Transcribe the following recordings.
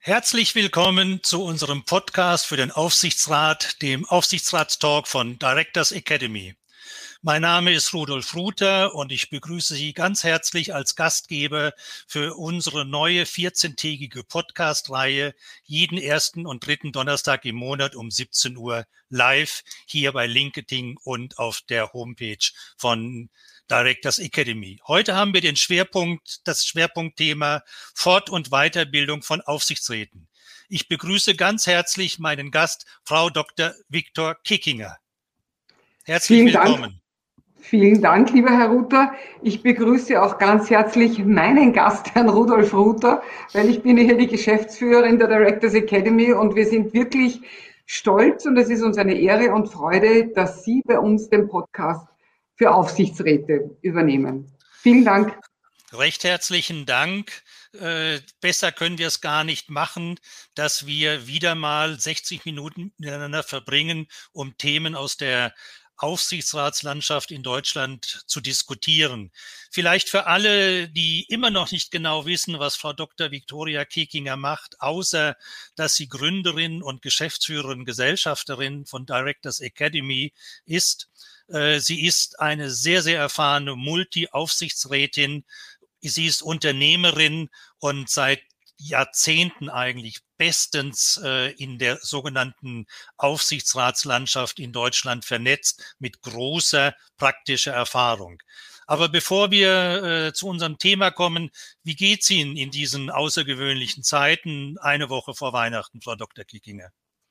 Herzlich willkommen zu unserem Podcast für den Aufsichtsrat, dem Aufsichtsratstalk von Directors Academy. Mein Name ist Rudolf Ruther und ich begrüße Sie ganz herzlich als Gastgeber für unsere neue 14-tägige Podcast-Reihe jeden ersten und dritten Donnerstag im Monat um 17 Uhr live hier bei LinkedIn und auf der Homepage von Directors Academy. Heute haben wir das Schwerpunktthema Fort- und Weiterbildung von Aufsichtsräten. Ich begrüße ganz herzlich meinen Gast, Frau Dr. Viktor Kickinger. Herzlich willkommen. Vielen Dank, lieber Herr Ruther. Ich begrüße auch ganz herzlich meinen Gast, Herrn Rudolf Ruther, weil ich bin hier die Geschäftsführerin der Directors Academy und wir sind wirklich stolz und es ist uns eine Ehre und Freude, dass Sie bei uns den Podcast für Aufsichtsräte übernehmen. Vielen Dank. Recht herzlichen Dank. Besser können wir es gar nicht machen, dass wir wieder mal 60 Minuten miteinander verbringen, um Themen aus der Aufsichtsratslandschaft in Deutschland zu diskutieren. Vielleicht für alle, die immer noch nicht genau wissen, was Frau Dr. Viktoria Kickinger macht, außer dass sie Gründerin und Geschäftsführerin, Gesellschafterin von Directors Academy ist. Sie ist eine sehr, sehr erfahrene Multi-Aufsichtsrätin. Sie ist Unternehmerin und seit Jahrzehnten eigentlich bestens in der sogenannten Aufsichtsratslandschaft in Deutschland vernetzt mit großer praktischer Erfahrung. Aber bevor wir zu unserem Thema kommen, wie geht's Ihnen in diesen außergewöhnlichen Zeiten, eine Woche vor Weihnachten, Frau Dr. Kickinger?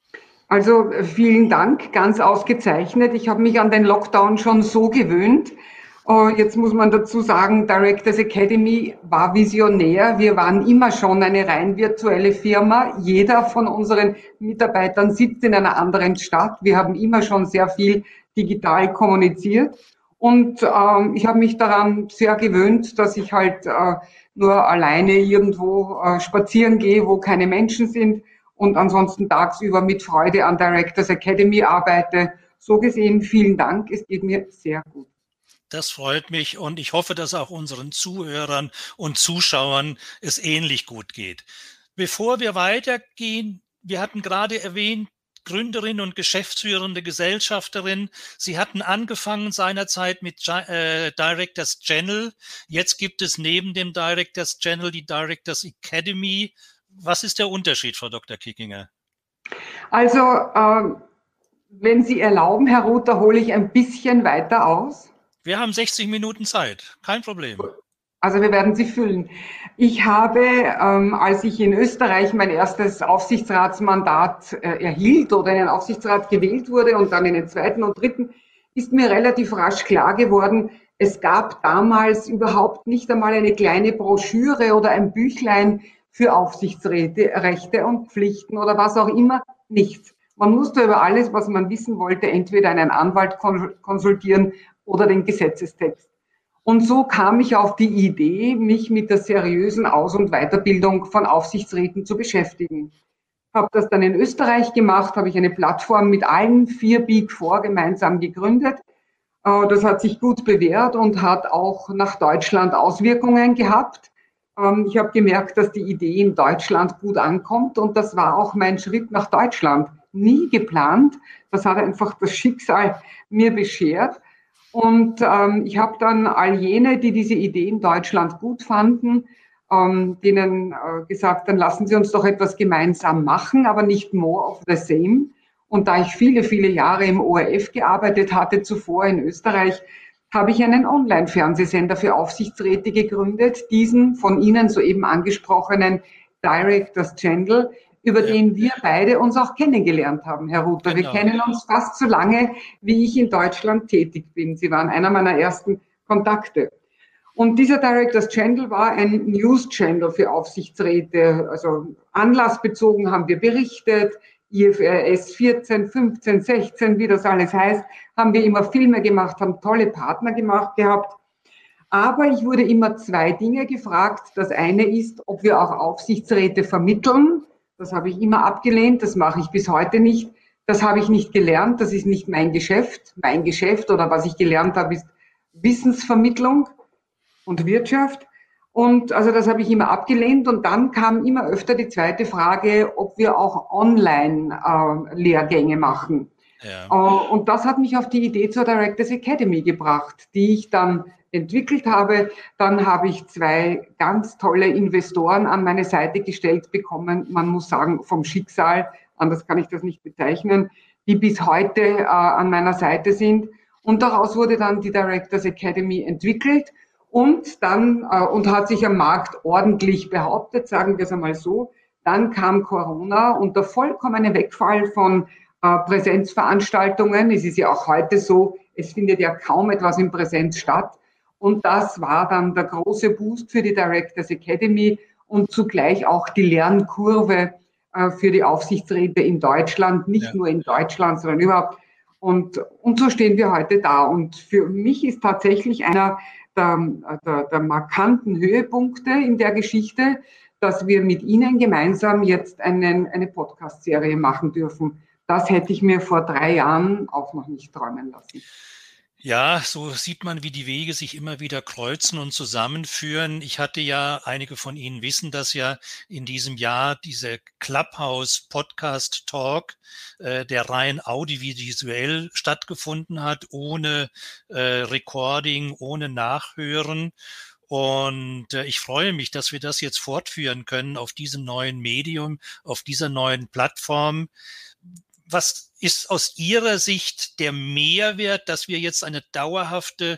Also vielen Dank, ganz ausgezeichnet. Ich habe mich an den Lockdown schon so gewöhnt. Jetzt muss man dazu sagen, Directors Academy war visionär. Wir waren immer schon eine rein virtuelle Firma. Jeder von unseren Mitarbeitern sitzt in einer anderen Stadt. Wir haben immer schon sehr viel digital kommuniziert. Und ich habe mich daran sehr gewöhnt, dass ich halt nur alleine irgendwo spazieren gehe, wo keine Menschen sind und ansonsten tagsüber mit Freude an Directors Academy arbeite. So gesehen, vielen Dank. Es geht mir sehr gut. Das freut mich und ich hoffe, dass auch unseren Zuhörern und Zuschauern es ähnlich gut geht. Bevor wir weitergehen, wir hatten gerade erwähnt, Gründerin und geschäftsführende Gesellschafterin. Sie hatten angefangen seinerzeit mit Directors Channel. Jetzt gibt es neben dem Directors Channel die Directors Academy. Was ist der Unterschied, Frau Dr. Kickinger? Also, wenn Sie erlauben, Herr Ruther, hole ich ein bisschen weiter aus. Wir haben 60 Minuten Zeit, kein Problem. Also wir werden sie füllen. Ich habe, als ich in Österreich mein erstes Aufsichtsratsmandat erhielt oder in den Aufsichtsrat gewählt wurde und dann in den zweiten und dritten, ist mir relativ rasch klar geworden, es gab damals überhaupt nicht einmal eine kleine Broschüre oder ein Büchlein für Aufsichtsräte, Rechte und Pflichten oder was auch immer, nichts. Man musste über alles, was man wissen wollte, entweder einen Anwalt konsultieren oder den Gesetzestext. Und so kam ich auf die Idee, mich mit der seriösen Aus- und Weiterbildung von Aufsichtsräten zu beschäftigen. Habe das dann in Österreich gemacht, habe ich eine Plattform mit allen 4 Big Four gemeinsam gegründet. Das hat sich gut bewährt und hat auch nach Deutschland Auswirkungen gehabt. Ich habe gemerkt, dass die Idee in Deutschland gut ankommt und das war auch mein Schritt nach Deutschland. Nie geplant, das hat einfach das Schicksal mir beschert. Und ich habe dann all jene, die diese Idee in Deutschland gut fanden, denen gesagt, dann lassen Sie uns doch etwas gemeinsam machen, aber nicht more of the same. Und da ich viele, viele Jahre im ORF gearbeitet hatte, zuvor in Österreich, habe ich einen Online-Fernsehsender für Aufsichtsräte gegründet, diesen von Ihnen soeben angesprochenen Directors Channel, über den wir beide uns auch kennengelernt haben, Herr Ruther. Genau. Wir kennen uns fast so lange, wie ich in Deutschland tätig bin. Sie waren einer meiner ersten Kontakte. Und dieser Directors Channel war ein News-Channel für Aufsichtsräte. Also anlassbezogen haben wir berichtet, IFRS 14, 15, 16, wie das alles heißt, haben wir immer Filme gemacht, haben tolle Partner gehabt. Aber ich wurde immer 2 Dinge gefragt. Das eine ist, ob wir auch Aufsichtsräte vermitteln. Das habe ich immer abgelehnt, das mache ich bis heute nicht. Das habe ich nicht gelernt, das ist nicht mein Geschäft. Mein Geschäft oder was ich gelernt habe, ist Wissensvermittlung und Wirtschaft. Und also das habe ich immer abgelehnt. Und dann kam immer öfter die zweite Frage, ob wir auch Online-Lehrgänge machen. Ja. Und das hat mich auf die Idee zur Directors Academy gebracht, die ich dann entwickelt habe. Dann habe ich 2 ganz tolle Investoren an meine Seite gestellt bekommen. Man muss sagen, vom Schicksal, anders kann ich das nicht bezeichnen, die bis heute an meiner Seite sind. Und daraus wurde dann die Directors Academy entwickelt und dann und hat sich am Markt ordentlich behauptet, sagen wir es einmal so. Dann kam Corona und der vollkommene Wegfall von Präsenzveranstaltungen. Es ist ja auch heute so, es findet ja kaum etwas in Präsenz statt. Und das war dann der große Boost für die Directors Academy und zugleich auch die Lernkurve für die Aufsichtsräte in Deutschland, nicht nur in Deutschland, sondern überhaupt. Und so stehen wir heute da. Und für mich ist tatsächlich einer der markanten Höhepunkte in der Geschichte, dass wir mit Ihnen gemeinsam jetzt eine Podcast-Serie machen dürfen. Das hätte ich mir vor 3 Jahren auch noch nicht träumen lassen. Ja, so sieht man, wie die Wege sich immer wieder kreuzen und zusammenführen. Ich hatte ja, einige von Ihnen wissen das ja, in diesem Jahr diese Clubhouse Podcast Talk, der rein audiovisuell stattgefunden hat, ohne Recording, ohne Nachhören. Und ich freue mich, dass wir das jetzt fortführen können auf diesem neuen Medium, auf dieser neuen Plattform. Was ist aus Ihrer Sicht der Mehrwert, dass wir jetzt eine dauerhafte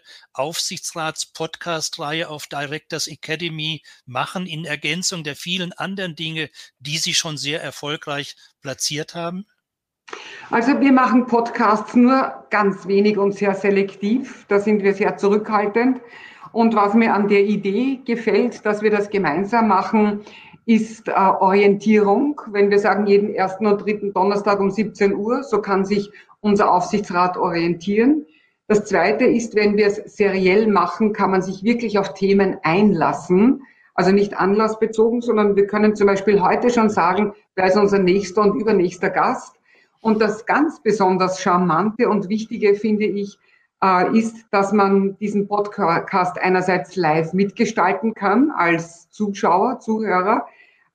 Aufsichtsrats-Podcast-Reihe auf Directors Academy machen, in Ergänzung der vielen anderen Dinge, die Sie schon sehr erfolgreich platziert haben? Also wir machen Podcasts nur ganz wenig und sehr selektiv. Da sind wir sehr zurückhaltend. Und was mir an der Idee gefällt, dass wir das gemeinsam machen, ist Orientierung. Wenn wir sagen, jeden 1. und 3. Donnerstag um 17 Uhr, so kann sich unser Aufsichtsrat orientieren. Das Zweite ist, wenn wir es seriell machen, kann man sich wirklich auf Themen einlassen. Also nicht anlassbezogen, sondern wir können zum Beispiel heute schon sagen, wer ist unser nächster und übernächster Gast. Und das ganz besonders Charmante und Wichtige, finde ich, ist, dass man diesen Podcast einerseits live mitgestalten kann als Zuschauer, Zuhörer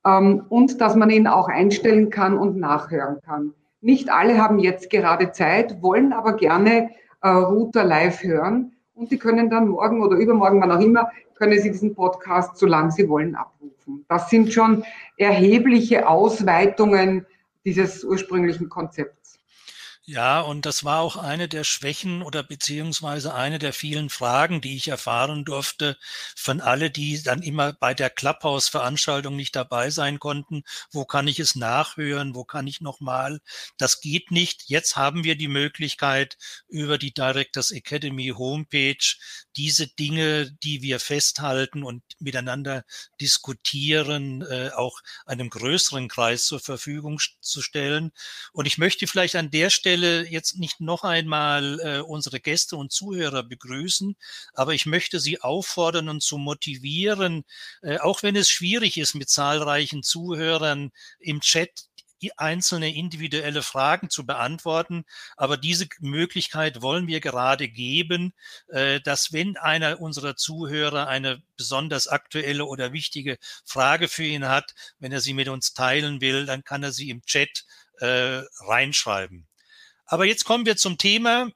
und dass man ihn auch einstellen kann und nachhören kann. Nicht alle haben jetzt gerade Zeit, wollen aber gerne Router live hören und die können dann morgen oder übermorgen, wann auch immer, können sie diesen Podcast, solange sie wollen, abrufen. Das sind schon erhebliche Ausweitungen dieses ursprünglichen Konzepts. Ja, und das war auch eine der Schwächen oder beziehungsweise eine der vielen Fragen, die ich erfahren durfte von alle, die dann immer bei der Clubhouse-Veranstaltung nicht dabei sein konnten. Wo kann ich es nachhören? Wo kann ich nochmal? Das geht nicht. Jetzt haben wir die Möglichkeit, über die Directors Academy Homepage diese Dinge, die wir festhalten und miteinander diskutieren, auch einem größeren Kreis zur Verfügung zu stellen. Und ich möchte vielleicht an der Stelle jetzt nicht noch einmal unsere Gäste und Zuhörer begrüßen, aber ich möchte Sie auffordern und zu motivieren, auch wenn es schwierig ist mit zahlreichen Zuhörern im Chat, einzelne individuelle Fragen zu beantworten. Aber diese Möglichkeit wollen wir gerade geben, dass wenn einer unserer Zuhörer eine besonders aktuelle oder wichtige Frage für ihn hat, wenn er sie mit uns teilen will, dann kann er sie im Chat reinschreiben. Aber jetzt kommen wir zum Thema.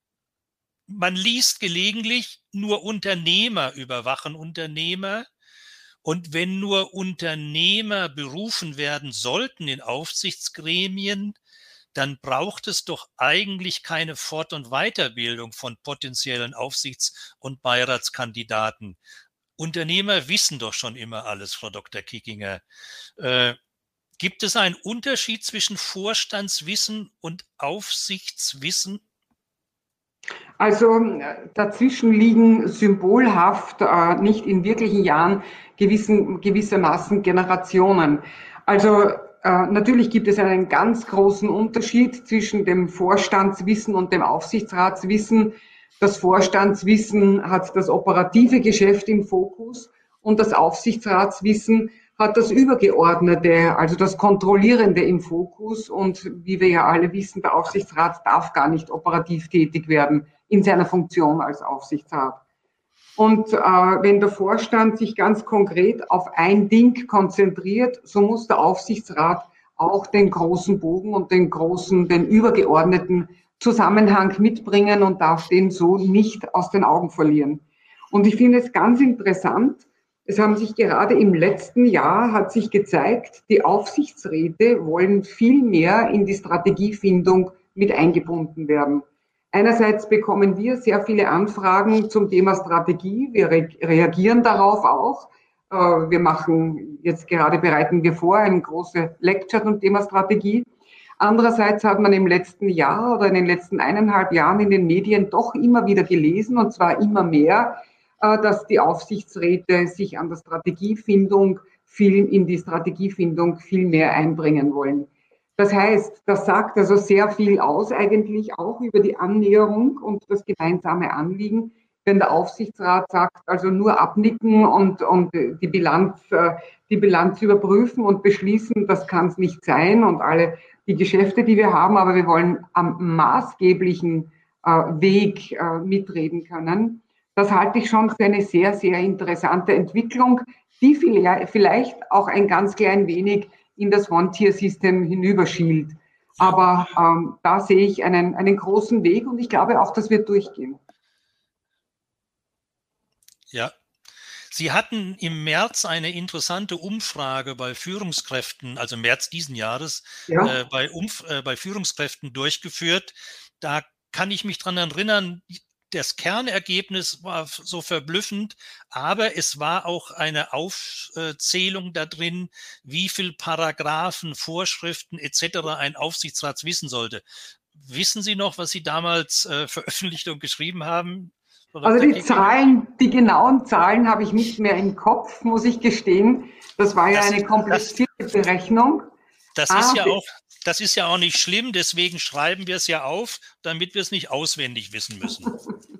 Man liest gelegentlich, nur Unternehmer überwachen Unternehmer. Und wenn nur Unternehmer berufen werden sollten in Aufsichtsgremien, dann braucht es doch eigentlich keine Fort- und Weiterbildung von potenziellen Aufsichts- und Beiratskandidaten. Unternehmer wissen doch schon immer alles, Frau Dr. Kickinger. Gibt es einen Unterschied zwischen Vorstandswissen und Aufsichtswissen? Also dazwischen liegen symbolhaft, nicht in wirklichen Jahren, gewissermaßen Generationen. Also natürlich gibt es einen ganz großen Unterschied zwischen dem Vorstandswissen und dem Aufsichtsratswissen. Das Vorstandswissen hat das operative Geschäft im Fokus und das Aufsichtsratswissen hat das Übergeordnete, also das Kontrollierende im Fokus. Und wie wir ja alle wissen, der Aufsichtsrat darf gar nicht operativ tätig werden in seiner Funktion als Aufsichtsrat. Und wenn der Vorstand sich ganz konkret auf ein Ding konzentriert, so muss der Aufsichtsrat auch den großen Bogen und den übergeordneten Zusammenhang mitbringen und darf den so nicht aus den Augen verlieren. Und ich finde es ganz interessant, es haben sich gerade im letzten Jahr hat sich gezeigt, die Aufsichtsräte wollen viel mehr in die Strategiefindung mit eingebunden werden. Einerseits bekommen wir sehr viele Anfragen zum Thema Strategie. Wir reagieren darauf auch. Wir machen jetzt gerade bereiten wir vor eine große Lecture zum Thema Strategie. Andererseits hat man im letzten Jahr oder in den letzten 1,5 Jahren in den Medien doch immer wieder gelesen, und zwar immer mehr, dass die Aufsichtsräte sich an der Strategiefindung in die Strategiefindung viel mehr einbringen wollen. Das heißt, das sagt also sehr viel aus eigentlich auch über die Annäherung und das gemeinsame Anliegen, wenn der Aufsichtsrat sagt, also nur abnicken und die Bilanz überprüfen und beschließen, das kann es nicht sein und alle die Geschäfte, die wir haben, aber wir wollen am maßgeblichen Weg mitreden können. Das halte ich schon für eine sehr, sehr interessante Entwicklung, die vielleicht auch ein ganz klein wenig in das One-Tier-System hinüberschielt. Aber da sehe ich einen großen Weg und ich glaube auch, das wird durchgehen. Ja. Sie hatten im März eine interessante Umfrage bei Führungskräften, also März diesen Jahres, Ja. bei Führungskräften durchgeführt. Da kann ich mich dran erinnern, das Kernergebnis war so verblüffend, aber es war auch eine Aufzählung da drin, wie viel Paragraphen, Vorschriften etc. ein Aufsichtsrat wissen sollte. Wissen Sie noch, was Sie damals veröffentlicht und geschrieben haben? Also die genauen Zahlen habe ich nicht mehr im Kopf, muss ich gestehen. Das war ja Das eine ist, komplizierte Berechnung. das ist ja Aber, auch, das ist ja auch nicht schlimm, deswegen schreiben wir es ja auf, damit wir es nicht auswendig wissen müssen.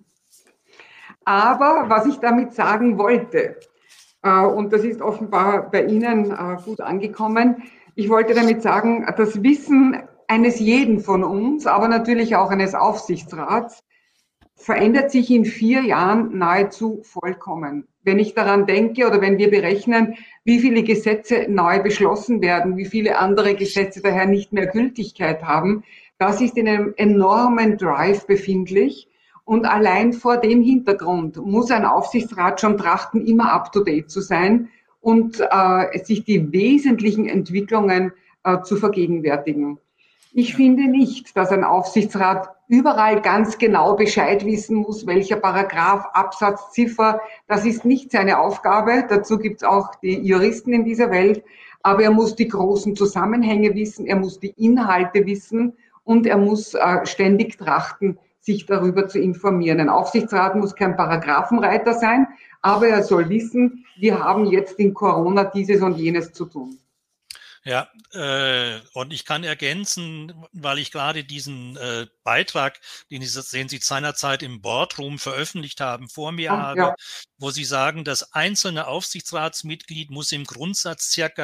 aber was ich damit sagen wollte, und das ist offenbar bei Ihnen gut angekommen, ich wollte damit sagen, das Wissen eines jeden von uns, aber natürlich auch eines Aufsichtsrats, verändert sich in 4 Jahren nahezu vollkommen. Wenn ich daran denke oder wenn wir berechnen, wie viele Gesetze neu beschlossen werden, wie viele andere Gesetze daher nicht mehr Gültigkeit haben, das ist in einem enormen Drive befindlich. Und allein vor dem Hintergrund muss ein Aufsichtsrat schon trachten, immer up-to-date zu sein und sich die wesentlichen Entwicklungen zu vergegenwärtigen. Ich finde nicht, dass ein Aufsichtsrat überall ganz genau Bescheid wissen muss, welcher Paragraph, Absatz, Ziffer. Das ist nicht seine Aufgabe. Dazu gibt es auch die Juristen in dieser Welt. Aber er muss die großen Zusammenhänge wissen, er muss die Inhalte wissen und er muss ständig trachten, sich darüber zu informieren. Ein Aufsichtsrat muss kein Paragraphenreiter sein, aber er soll wissen, wir haben jetzt in Corona dieses und jenes zu tun. Ja, und ich kann ergänzen, weil ich gerade diesen Beitrag, den Sie seinerzeit im Boardroom veröffentlicht haben, vor mir habe, Ja, wo Sie sagen, das einzelne Aufsichtsratsmitglied muss im Grundsatz circa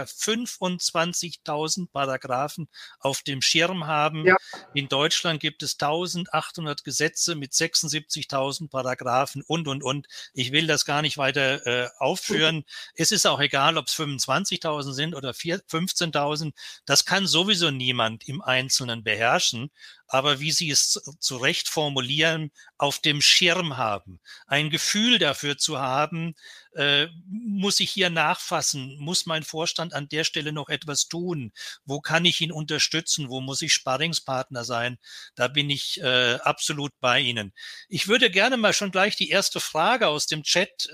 25.000 Paragraphen auf dem Schirm haben. ja, In Deutschland gibt es 1.800 Gesetze mit 76.000 Paragraphen und. Ich will das gar nicht weiter aufführen. Es ist auch egal, ob es 25.000 sind oder 15.000. Das kann sowieso niemand im Einzelnen beherrschen. Aber wie Sie es zu Recht formulieren, auf dem Schirm haben, ein Gefühl dafür zu haben, muss ich hier nachfassen, muss mein Vorstand an der Stelle noch etwas tun, wo kann ich ihn unterstützen, wo muss ich Sparringspartner sein, da bin ich absolut bei Ihnen. Ich würde gerne mal schon gleich die erste Frage aus dem Chat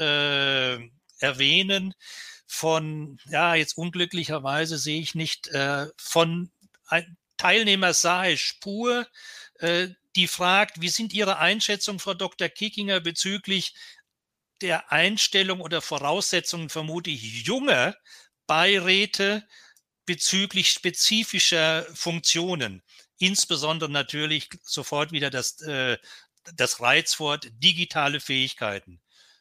erwähnen von, ja, jetzt unglücklicherweise sehe ich nicht, von ein Teilnehmer Sahe Spur, die fragt, wie sind Ihre Einschätzungen, Frau Dr. Kickinger, bezüglich der Einstellung oder Voraussetzungen, vermute ich, junger Beiräte bezüglich spezifischer Funktionen? Insbesondere natürlich sofort wieder das Reizwort digitale Fähigkeiten.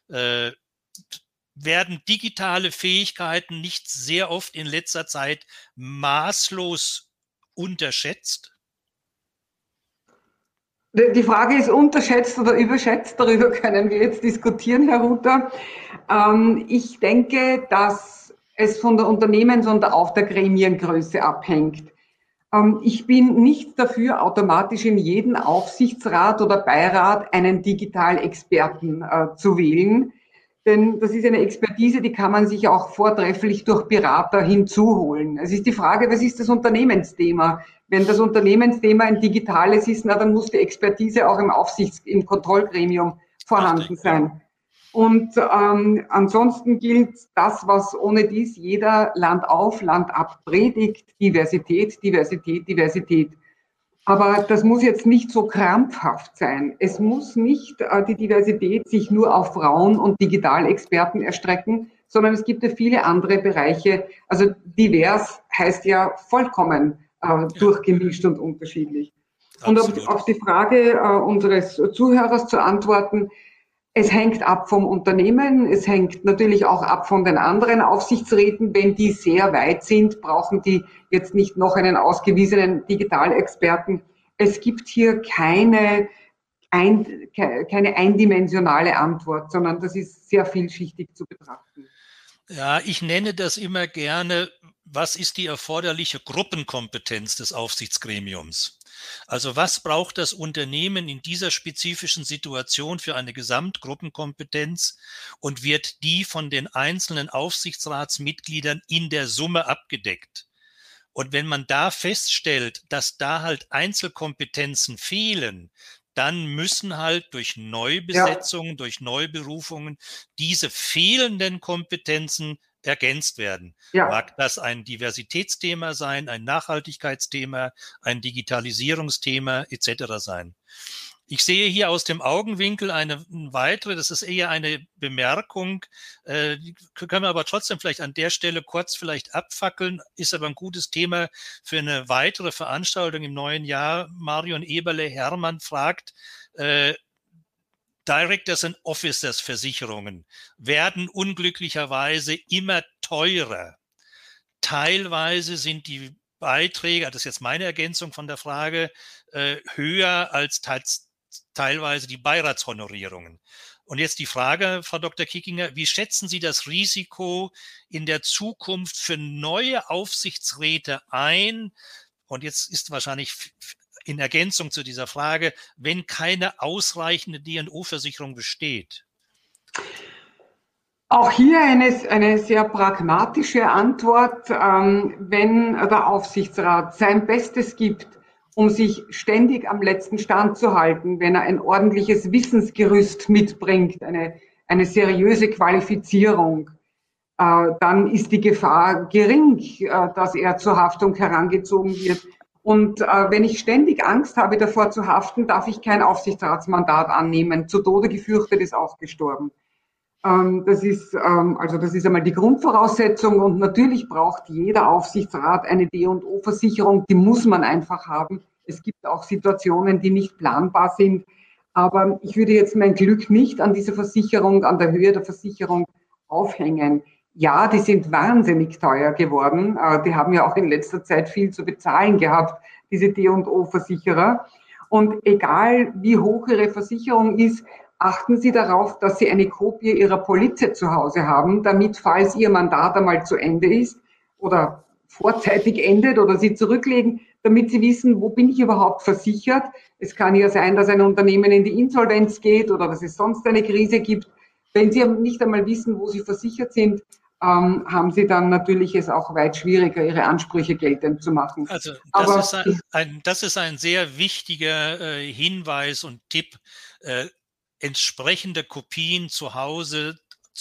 Werden digitale Fähigkeiten nicht sehr oft in letzter Zeit maßlos unterschätzt? Die Frage ist unterschätzt oder überschätzt, darüber können wir jetzt diskutieren, Herr Ruther. Ich denke, dass es von der Unternehmens- und auch der Gremiengröße abhängt. Ich bin nicht dafür, automatisch in jeden Aufsichtsrat oder Beirat einen Digitalexperten zu wählen. Denn das ist eine Expertise, die kann man sich auch vortrefflich durch Berater hinzuholen. Es ist die Frage, was ist das Unternehmensthema? Wenn das Unternehmensthema ein digitales ist, na, dann muss die Expertise auch im Kontrollgremium vorhanden Richtig, ja. sein. Und ansonsten gilt das, was ohne dies jeder Land auf, Land ab predigt: Diversität, Diversität, Diversität. Aber das muss jetzt nicht so krampfhaft sein. Es muss nicht die Diversität sich nur auf Frauen und Digitalexperten erstrecken, sondern es gibt ja viele andere Bereiche. Also divers heißt ja vollkommen Ja, durchgemischt und unterschiedlich. Und absolut. auf die Frage unseres Zuhörers zu antworten: Es hängt ab vom Unternehmen, es hängt natürlich auch ab von den anderen Aufsichtsräten. Wenn die sehr weit sind, brauchen die jetzt nicht noch einen ausgewiesenen Digitalexperten. Es gibt hier keine eindimensionale Antwort, sondern das ist sehr vielschichtig zu betrachten. Ja, ich nenne das immer gerne, was ist die erforderliche Gruppenkompetenz des Aufsichtsgremiums? Also was braucht das Unternehmen in dieser spezifischen Situation für eine Gesamtgruppenkompetenz und wird die von den einzelnen Aufsichtsratsmitgliedern in der Summe abgedeckt? Und wenn man da feststellt, dass da halt Einzelkompetenzen fehlen, dann müssen halt durch Ja, Neubesetzungen, durch Neuberufungen diese fehlenden Kompetenzen ergänzt werden. ja. Mag das ein Diversitätsthema sein, ein Nachhaltigkeitsthema, ein Digitalisierungsthema etc. sein. Ich sehe hier aus dem Augenwinkel eine weitere, das ist eher eine Bemerkung, die können wir aber trotzdem vielleicht an der Stelle kurz vielleicht abfackeln, ist aber ein gutes Thema für eine weitere Veranstaltung im neuen Jahr. Marion Eberle-Hermann fragt, Directors and Officers Versicherungen werden unglücklicherweise immer teurer. Teilweise sind die Beiträge, das ist jetzt meine Ergänzung von der Frage, höher als teilweise die Beiratshonorierungen. Und jetzt die Frage, Frau Dr. Kickinger, wie schätzen Sie das Risiko in der Zukunft für neue Aufsichtsräte ein? Und jetzt ist wahrscheinlich in Ergänzung zu dieser Frage, wenn keine ausreichende D&O-Versicherung besteht. Auch hier eine sehr pragmatische Antwort. Wenn der Aufsichtsrat sein Bestes gibt, um sich ständig am letzten Stand zu halten, wenn er ein ordentliches Wissensgerüst mitbringt, eine seriöse Qualifizierung, dann ist die Gefahr gering, dass er zur Haftung herangezogen wird. Und wenn ich ständig Angst habe, davor zu haften, darf ich kein Aufsichtsratsmandat annehmen. Zu Tode gefürchtet ist auch gestorben. Das ist einmal die Grundvoraussetzung, und natürlich braucht jeder Aufsichtsrat eine D&O-Versicherung, die muss man einfach haben. Es gibt auch Situationen, die nicht planbar sind, aber ich würde jetzt mein Glück nicht an dieser Versicherung, an der Höhe der Versicherung aufhängen. Ja, die sind wahnsinnig teuer geworden. Die haben ja auch in letzter Zeit viel zu bezahlen gehabt, diese D&O-Versicherer. Und egal wie hoch ihre Versicherung ist, achten Sie darauf, dass Sie eine Kopie Ihrer Polize zu Hause haben, damit, falls Ihr Mandat einmal zu Ende ist oder vorzeitig endet oder Sie zurücklegen, damit Sie wissen, wo bin ich überhaupt versichert. Es kann ja sein, dass ein Unternehmen in die Insolvenz geht oder dass es sonst eine Krise gibt. Wenn Sie nicht einmal wissen, wo Sie versichert sind, haben Sie dann natürlich es auch weit schwieriger, Ihre Ansprüche geltend zu machen. Also Aber das ist ein sehr wichtiger Hinweis und Tipp, entsprechende Kopien zu Hause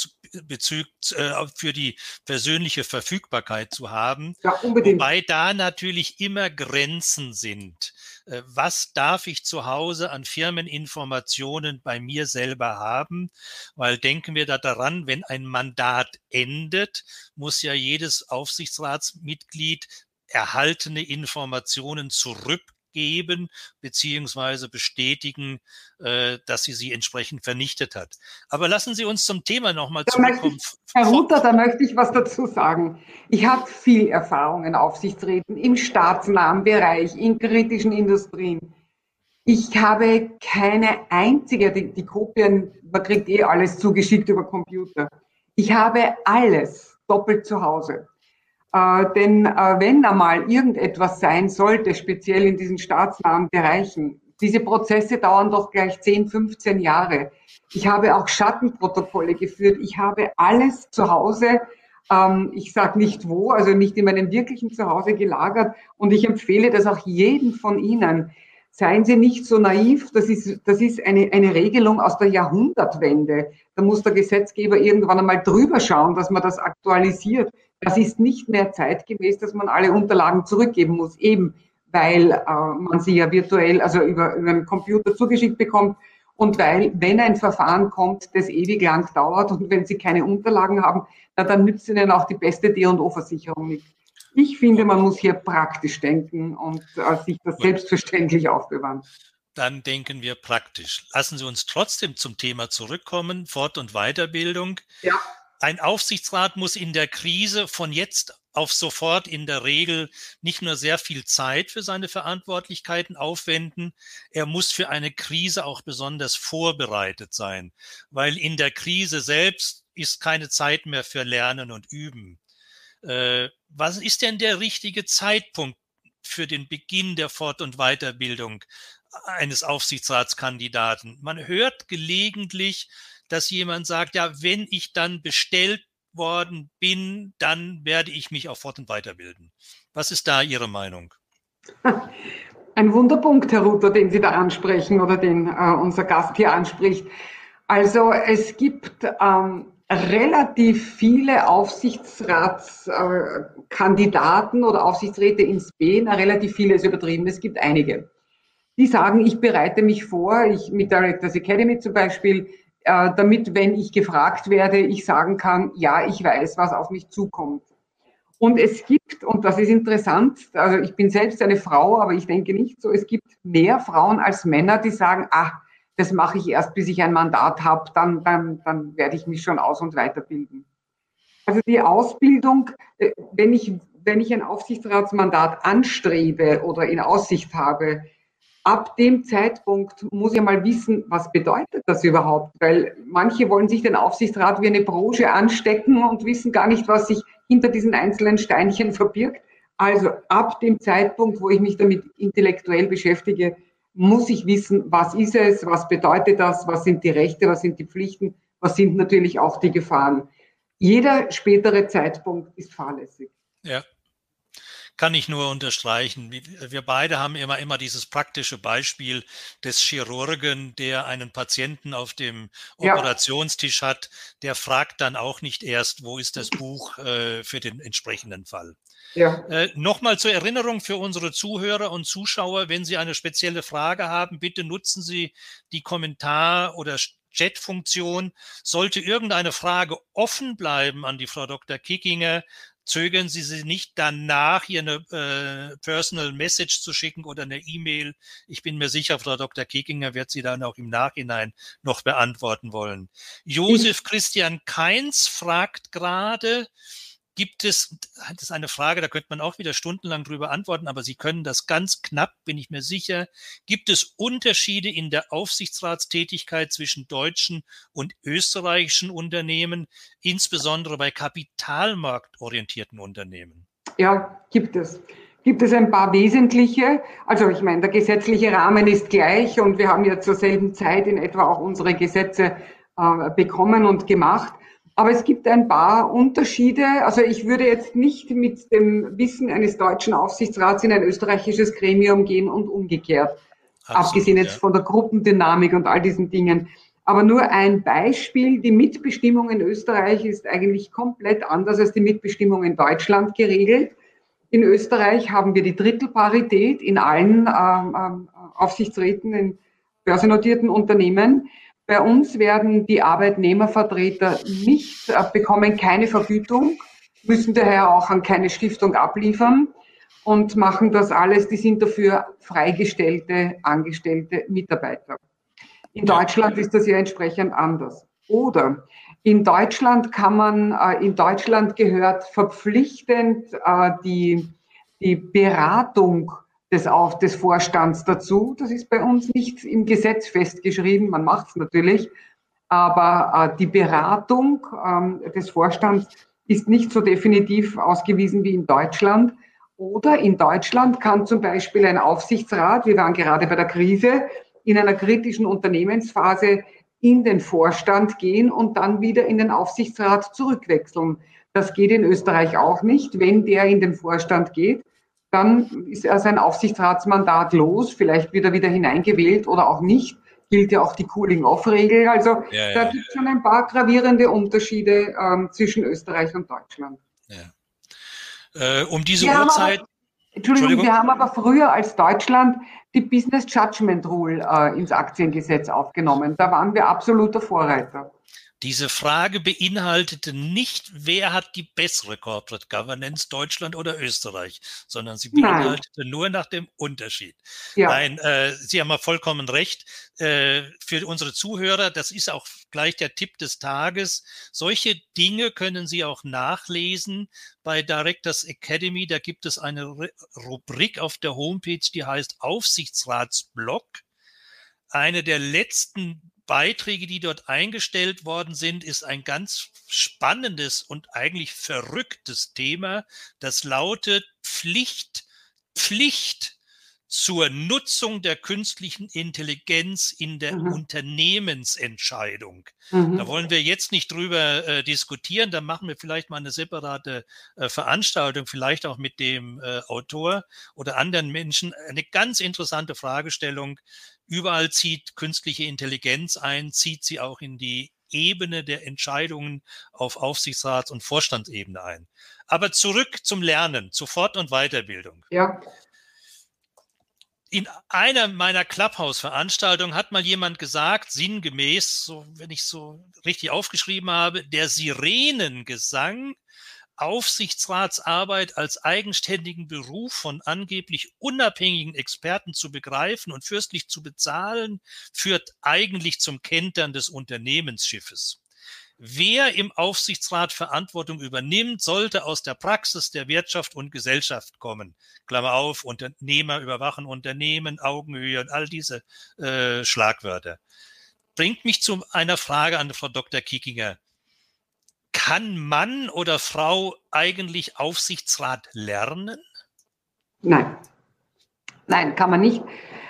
für die persönliche Verfügbarkeit zu haben, ja, unbedingt. wobei da natürlich immer Grenzen sind. Was darf ich zu Hause an Firmeninformationen bei mir selber haben? Weil denken wir da daran, wenn ein Mandat endet, muss ja jedes Aufsichtsratsmitglied erhaltene Informationen zurückgeben beziehungsweise bestätigen, dass sie entsprechend vernichtet hat. Aber lassen Sie uns zum Thema nochmal zurückkommen. Herr Ruther, da möchte ich was dazu sagen. Ich habe viel Erfahrung in Aufsichtsräten im staatsnahen Bereich, in kritischen Industrien. Ich habe keine einzige, die Kopien, man kriegt eh alles zugeschickt über Computer. Ich habe alles doppelt zu Hause. Denn wenn einmal irgendetwas sein sollte, speziell in diesen staatsnahen Bereichen, diese Prozesse dauern doch gleich 10, 15 Jahre. Ich habe auch Schattenprotokolle geführt. Ich habe alles zu Hause. Ich sage nicht wo, also nicht in meinem wirklichen Zuhause gelagert. Und ich empfehle das auch jedem von Ihnen. Seien Sie nicht so naiv. Das ist eine Regelung aus der Jahrhundertwende. Da muss der Gesetzgeber irgendwann einmal drüber schauen, dass man das aktualisiert. Das ist nicht mehr zeitgemäß, dass man alle Unterlagen zurückgeben muss, eben weil man sie ja virtuell, also über einen Computer zugeschickt bekommt und weil, wenn ein Verfahren kommt, das ewig lang dauert und wenn Sie keine Unterlagen haben, na, dann nützt Ihnen auch die beste D&O-Versicherung nicht. Ich finde, man muss hier praktisch denken und sich das Gut. Selbstverständlich aufbewahren. Dann denken wir praktisch. Lassen Sie uns trotzdem zum Thema zurückkommen, Fort- und Weiterbildung. Ja. Ein Aufsichtsrat muss in der Krise von jetzt auf sofort in der Regel nicht nur sehr viel Zeit für seine Verantwortlichkeiten aufwenden, er muss für eine Krise auch besonders vorbereitet sein, weil in der Krise selbst ist keine Zeit mehr für Lernen und Üben. Was ist denn der richtige Zeitpunkt für den Beginn der Fort- und Weiterbildung eines Aufsichtsratskandidaten? Man hört gelegentlich, dass jemand sagt, ja, wenn ich dann bestellt worden bin, dann werde ich mich auf Fort- und Weiterbilden. Was ist da Ihre Meinung? Ein Wunderpunkt, Herr Ruther, den Sie da ansprechen oder den unser Gast hier anspricht. Also es gibt relativ viele Aufsichtsratskandidaten oder Aufsichtsräte ins B. Na, relativ viele ist übertrieben, es gibt einige. Die sagen, ich bereite mich vor, ich mit Directors Academy zum Beispiel, damit, wenn ich gefragt werde, ich sagen kann, ja, ich weiß, was auf mich zukommt. Und es gibt, und das ist interessant, also ich bin selbst eine Frau, aber ich denke nicht so, es gibt mehr Frauen als Männer, die sagen, ah, das mache ich erst, bis ich ein Mandat habe, dann werde ich mich schon aus- und weiterbilden. Also die Ausbildung, wenn ich ein Aufsichtsratsmandat anstrebe oder in Aussicht habe, ab dem Zeitpunkt muss ich mal wissen, was bedeutet das überhaupt? Weil manche wollen sich den Aufsichtsrat wie eine Branche anstecken und wissen gar nicht, was sich hinter diesen einzelnen Steinchen verbirgt. Also ab dem Zeitpunkt, wo ich mich damit intellektuell beschäftige, muss ich wissen, was ist es, was bedeutet das, was sind die Rechte, was sind die Pflichten, was sind natürlich auch die Gefahren. Jeder spätere Zeitpunkt ist fahrlässig. Ja, kann ich nur unterstreichen. Wir beide haben immer dieses praktische Beispiel des Chirurgen, der einen Patienten auf dem Ja, Operationstisch hat. Der fragt dann auch nicht erst, wo ist das Buch für den entsprechenden Fall. ja. Nochmal zur Erinnerung für unsere Zuhörer und Zuschauer, wenn Sie eine spezielle Frage haben, bitte nutzen Sie die Kommentar- oder Chat-Funktion. Sollte irgendeine Frage offen bleiben an die Frau Dr. Kickinger, zögern Sie sich nicht danach, hier eine Personal Message zu schicken oder eine E-Mail. Ich bin mir sicher, Frau Dr. Kickinger wird sie dann auch im Nachhinein noch beantworten wollen. Ich Josef Christian Kainz fragt gerade, gibt es, das ist eine Frage, da könnte man auch wieder stundenlang drüber antworten, aber Sie können das ganz knapp, bin ich mir sicher. Gibt es Unterschiede in der Aufsichtsratstätigkeit zwischen deutschen und österreichischen Unternehmen, insbesondere bei kapitalmarktorientierten Unternehmen? Ja, gibt es. Gibt es ein paar wesentliche? Also ich meine, der gesetzliche Rahmen ist gleich und wir haben ja zur selben Zeit in etwa auch unsere Gesetze bekommen und gemacht. Aber es gibt ein paar Unterschiede. Also ich würde jetzt nicht mit dem Wissen eines deutschen Aufsichtsrats in ein österreichisches Gremium gehen und umgekehrt. Abgesehen Absolut, jetzt ja. von der Gruppendynamik und all diesen Dingen. Aber nur ein Beispiel, die Mitbestimmung in Österreich ist eigentlich komplett anders als die Mitbestimmung in Deutschland geregelt. In Österreich haben wir die Drittelparität in allen Aufsichtsräten in börsennotierten Unternehmen. Bei uns werden die Arbeitnehmervertreter nicht, bekommen keine Vergütung, müssen daher auch an keine Stiftung abliefern und machen das alles. Die sind dafür freigestellte, angestellte Mitarbeiter. In Ja, Deutschland ist das ja entsprechend anders. Oder in Deutschland in Deutschland gehört verpflichtend die Beratung des Vorstands dazu. Das ist bei uns nicht im Gesetz festgeschrieben, man macht es natürlich, aber die Beratung des Vorstands ist nicht so definitiv ausgewiesen wie in Deutschland. Oder in Deutschland kann zum Beispiel ein Aufsichtsrat, wir waren gerade bei der Krise, in einer kritischen Unternehmensphase in den Vorstand gehen und dann wieder in den Aufsichtsrat zurückwechseln. Das geht in Österreich auch nicht. Wenn der in den Vorstand geht, dann ist er sein Aufsichtsratsmandat los, vielleicht wird er wieder hineingewählt oder auch nicht. Gilt ja auch die Cooling-off-Regel. Also da gibt es schon ein paar gravierende Unterschiede zwischen Österreich und Deutschland. Ja. Um diese Uhrzeit... Entschuldigung, wir haben aber früher als Deutschland die Business Judgment Rule ins Aktiengesetz aufgenommen. Da waren wir absoluter Vorreiter. Diese Frage beinhaltete nicht, wer hat die bessere Corporate Governance, Deutschland oder Österreich, sondern sie beinhaltete nur nach dem Unterschied. Ja. Nein, Sie haben ja vollkommen recht. Für unsere Zuhörer, das ist auch gleich der Tipp des Tages. Solche Dinge können Sie auch nachlesen bei Directors Academy. Da gibt es eine Rubrik auf der Homepage, die heißt Aufsichtsratsblog. Eine der letzten Beiträge, die dort eingestellt worden sind, ist ein ganz spannendes und eigentlich verrücktes Thema. Das lautet Pflicht zur Nutzung der künstlichen Intelligenz in der Unternehmensentscheidung. Da wollen wir jetzt nicht drüber diskutieren, da machen wir vielleicht mal eine separate Veranstaltung, vielleicht auch mit dem Autor oder anderen Menschen. Eine ganz interessante Fragestellung. Überall zieht künstliche Intelligenz ein, zieht sie auch in die Ebene der Entscheidungen auf Aufsichtsrats- und Vorstandsebene ein. Aber zurück zum Lernen, zur Fort- und Weiterbildung. Ja. In einer meiner Clubhouse-Veranstaltungen hat mal jemand gesagt, sinngemäß, so, wenn ich so richtig aufgeschrieben habe, der Sirenengesang, Aufsichtsratsarbeit als eigenständigen Beruf von angeblich unabhängigen Experten zu begreifen und fürstlich zu bezahlen, führt eigentlich zum Kentern des Unternehmensschiffes. Wer im Aufsichtsrat Verantwortung übernimmt, sollte aus der Praxis der Wirtschaft und Gesellschaft kommen. Klammer auf, Unternehmer überwachen Unternehmen, Augenhöhe und all diese Schlagwörter. Bringt mich zu einer Frage an Frau Dr. Kickinger. Kann Mann oder Frau eigentlich Aufsichtsrat lernen? Nein. Nein, kann man nicht.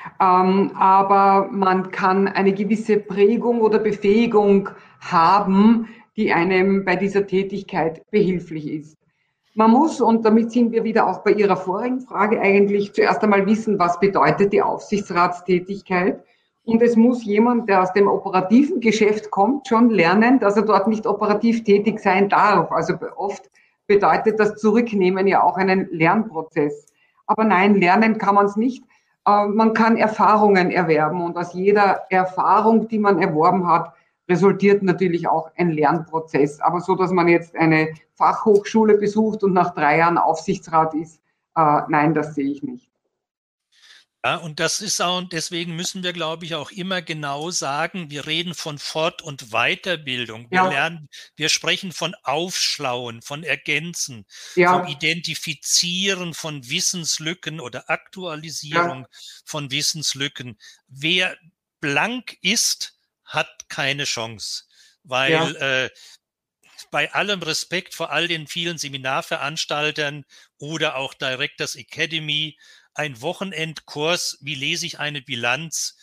Aber man kann eine gewisse Prägung oder Befähigung haben, die einem bei dieser Tätigkeit behilflich ist. Man muss, und damit sind wir wieder auch bei Ihrer vorigen Frage, eigentlich zuerst einmal wissen, was bedeutet die Aufsichtsratstätigkeit. Und es muss jemand, der aus dem operativen Geschäft kommt, schon lernen, dass er dort nicht operativ tätig sein darf. Also oft bedeutet das Zurücknehmen ja auch einen Lernprozess. Aber nein, lernen kann man es nicht. Man kann Erfahrungen erwerben und aus jeder Erfahrung, die man erworben hat, resultiert natürlich auch ein Lernprozess. Aber so, dass man jetzt eine Fachhochschule besucht und nach 3 Jahren Aufsichtsrat ist, nein, das sehe ich nicht. Ja, und das ist auch, und deswegen müssen wir, glaube ich, auch immer genau sagen, wir reden von Fort- und Weiterbildung. Wir lernen, wir sprechen von Aufschlauen, von Ergänzen, vom Identifizieren von Wissenslücken oder Aktualisierung von Wissenslücken. Wer blank ist, hat keine Chance, weil bei allem Respekt vor all den vielen Seminarveranstaltern oder auch Directors Academy, ein Wochenendkurs, wie lese ich eine Bilanz,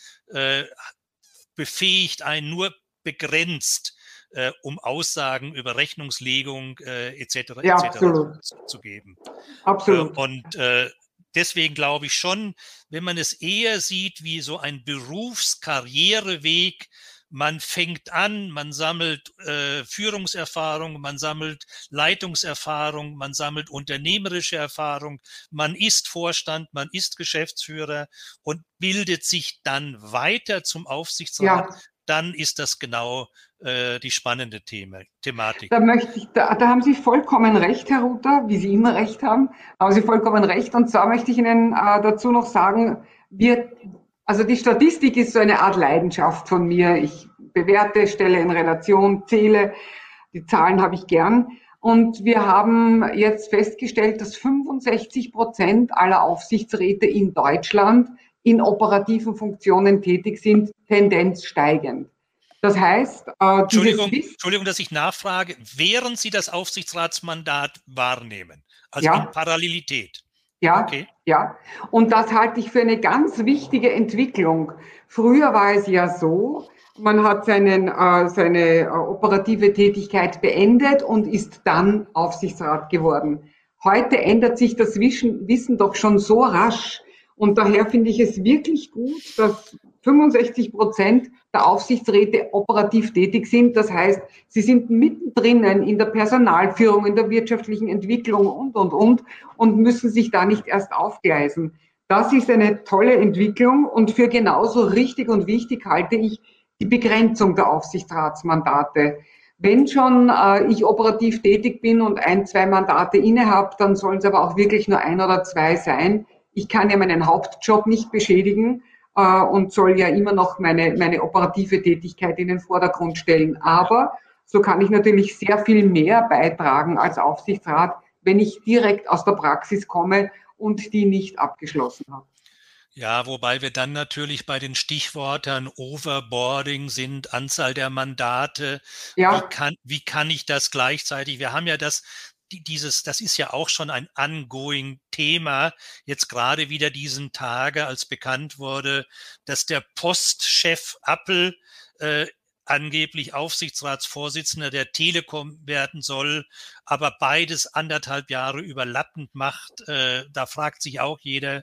befähigt einen nur begrenzt, um Aussagen über Rechnungslegung etc. zu geben. Absolut. Deswegen glaube ich schon, wenn man es eher sieht wie so ein Berufskarriereweg, man fängt an, man sammelt Führungserfahrung, man sammelt Leitungserfahrung, man sammelt unternehmerische Erfahrung, man ist Vorstand, man ist Geschäftsführer und bildet sich dann weiter zum Aufsichtsrat, dann ist das genau die spannende Thematik. Da haben Sie vollkommen recht, Herr Ruther, wie Sie immer recht haben, haben Sie vollkommen recht. Und zwar möchte ich Ihnen dazu noch sagen, also die Statistik ist so eine Art Leidenschaft von mir. Ich bewerte, stelle in Relation, zähle. Die Zahlen habe ich gern. Und wir haben jetzt festgestellt, dass 65% aller Aufsichtsräte in Deutschland in operativen Funktionen tätig sind, Tendenz steigend. Das heißt, Entschuldigung, dass ich nachfrage, während Sie das Aufsichtsratsmandat wahrnehmen, also in ja, Parallelität. ja, Okay. ja. Und das halte ich für eine ganz wichtige Entwicklung. Früher war es ja so, man hat seine operative Tätigkeit beendet und ist dann Aufsichtsrat geworden. Heute ändert sich das Wissen doch schon so rasch. Und daher finde ich es wirklich gut, dass 65% der Aufsichtsräte operativ tätig sind. Das heißt, sie sind mittendrin in der Personalführung, in der wirtschaftlichen Entwicklung und müssen sich da nicht erst aufgleisen. Das ist eine tolle Entwicklung und für genauso richtig und wichtig halte ich die Begrenzung der Aufsichtsratsmandate. Wenn schon ich operativ tätig bin und 1, 2 Mandate innehabe, dann sollen es aber auch wirklich nur 1 oder 2 sein. Ich kann ja meinen Hauptjob nicht beschädigen und soll ja immer noch meine operative Tätigkeit in den Vordergrund stellen. Aber so kann ich natürlich sehr viel mehr beitragen als Aufsichtsrat, wenn ich direkt aus der Praxis komme und die nicht abgeschlossen habe. Ja, wobei wir dann natürlich bei den Stichworten Overboarding sind, Anzahl der Mandate. Ja, Wie kann ich das gleichzeitig? Wir haben ja das ist ja auch schon ein ongoing Thema. Jetzt gerade wieder diesen Tage, als bekannt wurde, dass der Postchef Appel angeblich Aufsichtsratsvorsitzender der Telekom werden soll, aber beides 1,5 Jahre überlappend macht. Da fragt sich auch jeder,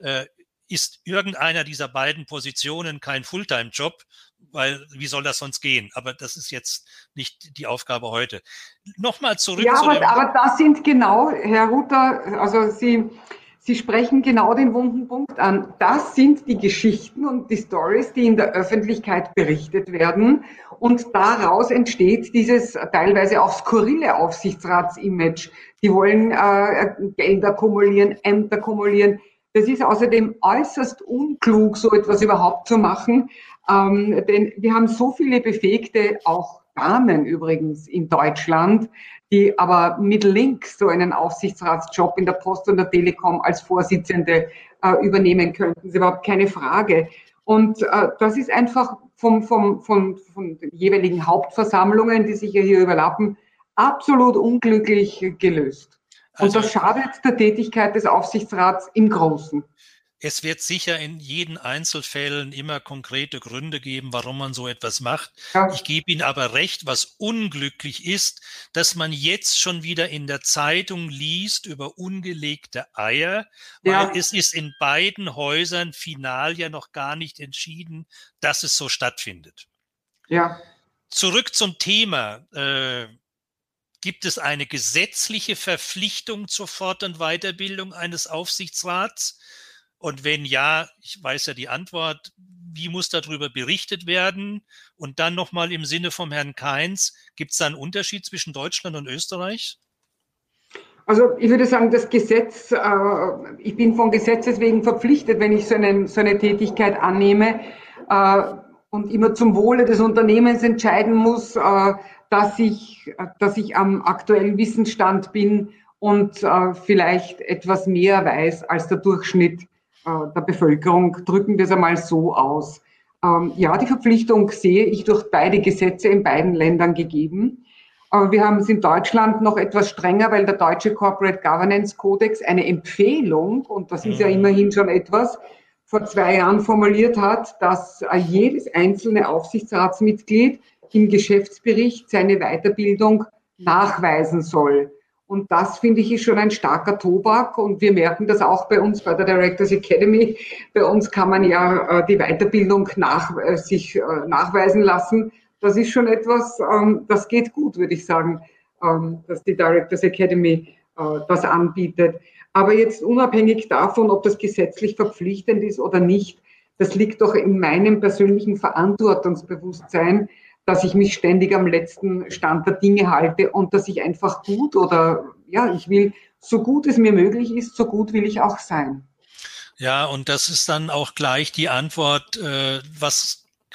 ist irgendeiner dieser beiden Positionen kein Fulltime-Job? Weil wie soll das sonst gehen? Aber das ist jetzt nicht die Aufgabe heute. Nochmal zurück ja, zu dem. aber das sind genau, Herr Ruther, also Sie sprechen genau den wunden Punkt an. Das sind die Geschichten und die Stories, die in der Öffentlichkeit berichtet werden. Und daraus entsteht dieses teilweise auch skurrile Aufsichtsratsimage. Die wollen Gelder kumulieren, Ämter kumulieren. Das ist außerdem äußerst unklug, so etwas überhaupt zu machen. Denn wir haben so viele befähigte, auch Damen übrigens in Deutschland, die aber mit links so einen Aufsichtsratsjob in der Post und der Telekom als Vorsitzende übernehmen könnten. Das ist überhaupt keine Frage. Und das ist einfach von den jeweiligen Hauptversammlungen, die sich ja hier überlappen, absolut unglücklich gelöst. Und Also das schadet der Tätigkeit des Aufsichtsrats im Großen. es wird sicher in jeden Einzelfällen immer konkrete Gründe geben, warum man so etwas macht. Ja. Ich gebe Ihnen aber recht, was unglücklich ist, dass man jetzt schon wieder in der Zeitung liest über ungelegte Eier, weil Ja. es ist in beiden Häusern final ja noch gar nicht entschieden, dass es so stattfindet. Ja. Zurück zum Thema. Gibt es eine gesetzliche Verpflichtung zur Fort- und Weiterbildung eines Aufsichtsrats? Und wenn ja, ich weiß ja die Antwort, wie muss darüber berichtet werden? Und dann nochmal im Sinne vom Herrn Kainz, gibt es da einen Unterschied zwischen Deutschland und Österreich? Also ich würde sagen, das Gesetz, ich bin von Gesetzes wegen verpflichtet, wenn ich so eine Tätigkeit annehme äh, und immer zum Wohle des Unternehmens entscheiden muss, dass ich am aktuellen Wissensstand bin und vielleicht etwas mehr weiß als der Durchschnitt der Bevölkerung. Drücken wir es einmal so aus. Ja, die Verpflichtung sehe ich durch beide Gesetze in beiden Ländern gegeben. Aber wir haben es in Deutschland noch etwas strenger, weil der deutsche Corporate Governance Kodex eine Empfehlung, und das ist ja immerhin schon etwas, vor 2 Jahren formuliert hat, dass jedes einzelne Aufsichtsratsmitglied im Geschäftsbericht seine Weiterbildung nachweisen soll. Und das, finde ich, ist schon ein starker Tobak. Und wir merken das auch bei uns bei der Directors Academy. Bei uns kann man ja die Weiterbildung sich nachweisen lassen. Das ist schon etwas, das geht gut, würde ich sagen, dass die Directors Academy das anbietet. Aber jetzt unabhängig davon, ob das gesetzlich verpflichtend ist oder nicht, das liegt doch in meinem persönlichen Verantwortungsbewusstsein, dass ich mich ständig am letzten Stand der Dinge halte und dass ich einfach gut oder ja, ich will, so gut es mir möglich ist, so gut will ich auch sein. Ja, und das ist dann auch gleich die Antwort, was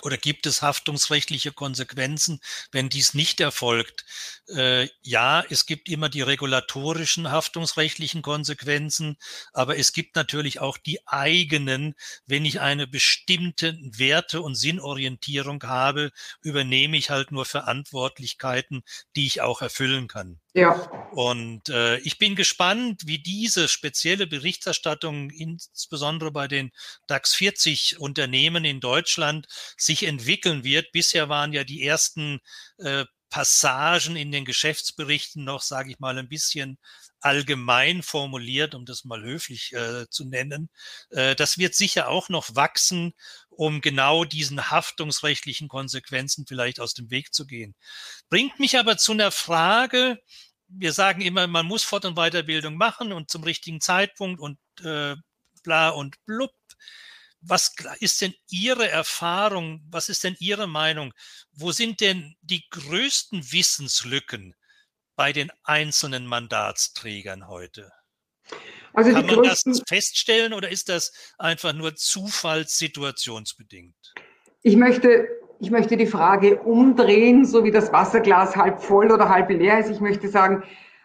Oder gibt es haftungsrechtliche Konsequenzen, wenn dies nicht erfolgt? Ja, es gibt immer die regulatorischen haftungsrechtlichen Konsequenzen, aber es gibt natürlich auch die eigenen. Wenn ich eine bestimmte Werte- und Sinnorientierung habe, übernehme ich halt nur Verantwortlichkeiten, die ich auch erfüllen kann. Ja. Und ich bin gespannt, wie diese spezielle Berichterstattung, insbesondere bei den DAX 40 Unternehmen in Deutschland, sich entwickeln wird. Bisher waren ja die ersten Passagen in den Geschäftsberichten noch, sage ich mal, ein bisschen allgemein formuliert, um das mal höflich zu nennen. Das wird sicher auch noch wachsen, um genau diesen haftungsrechtlichen Konsequenzen vielleicht aus dem Weg zu gehen. Bringt mich aber zu einer Frage. Wir sagen immer, man muss Fort- und Weiterbildung machen und zum richtigen Zeitpunkt und bla und blub. Was ist denn Ihre Erfahrung? Was ist denn Ihre Meinung? Wo sind denn die größten Wissenslücken bei den einzelnen Mandatsträgern heute? Also die Kann man das größten, feststellen oder ist das einfach nur zufallssituationsbedingt? ich möchte, ich möchte die Frage umdrehen, so wie das Wasserglas halb voll oder halb leer ist. Ich möchte sagen,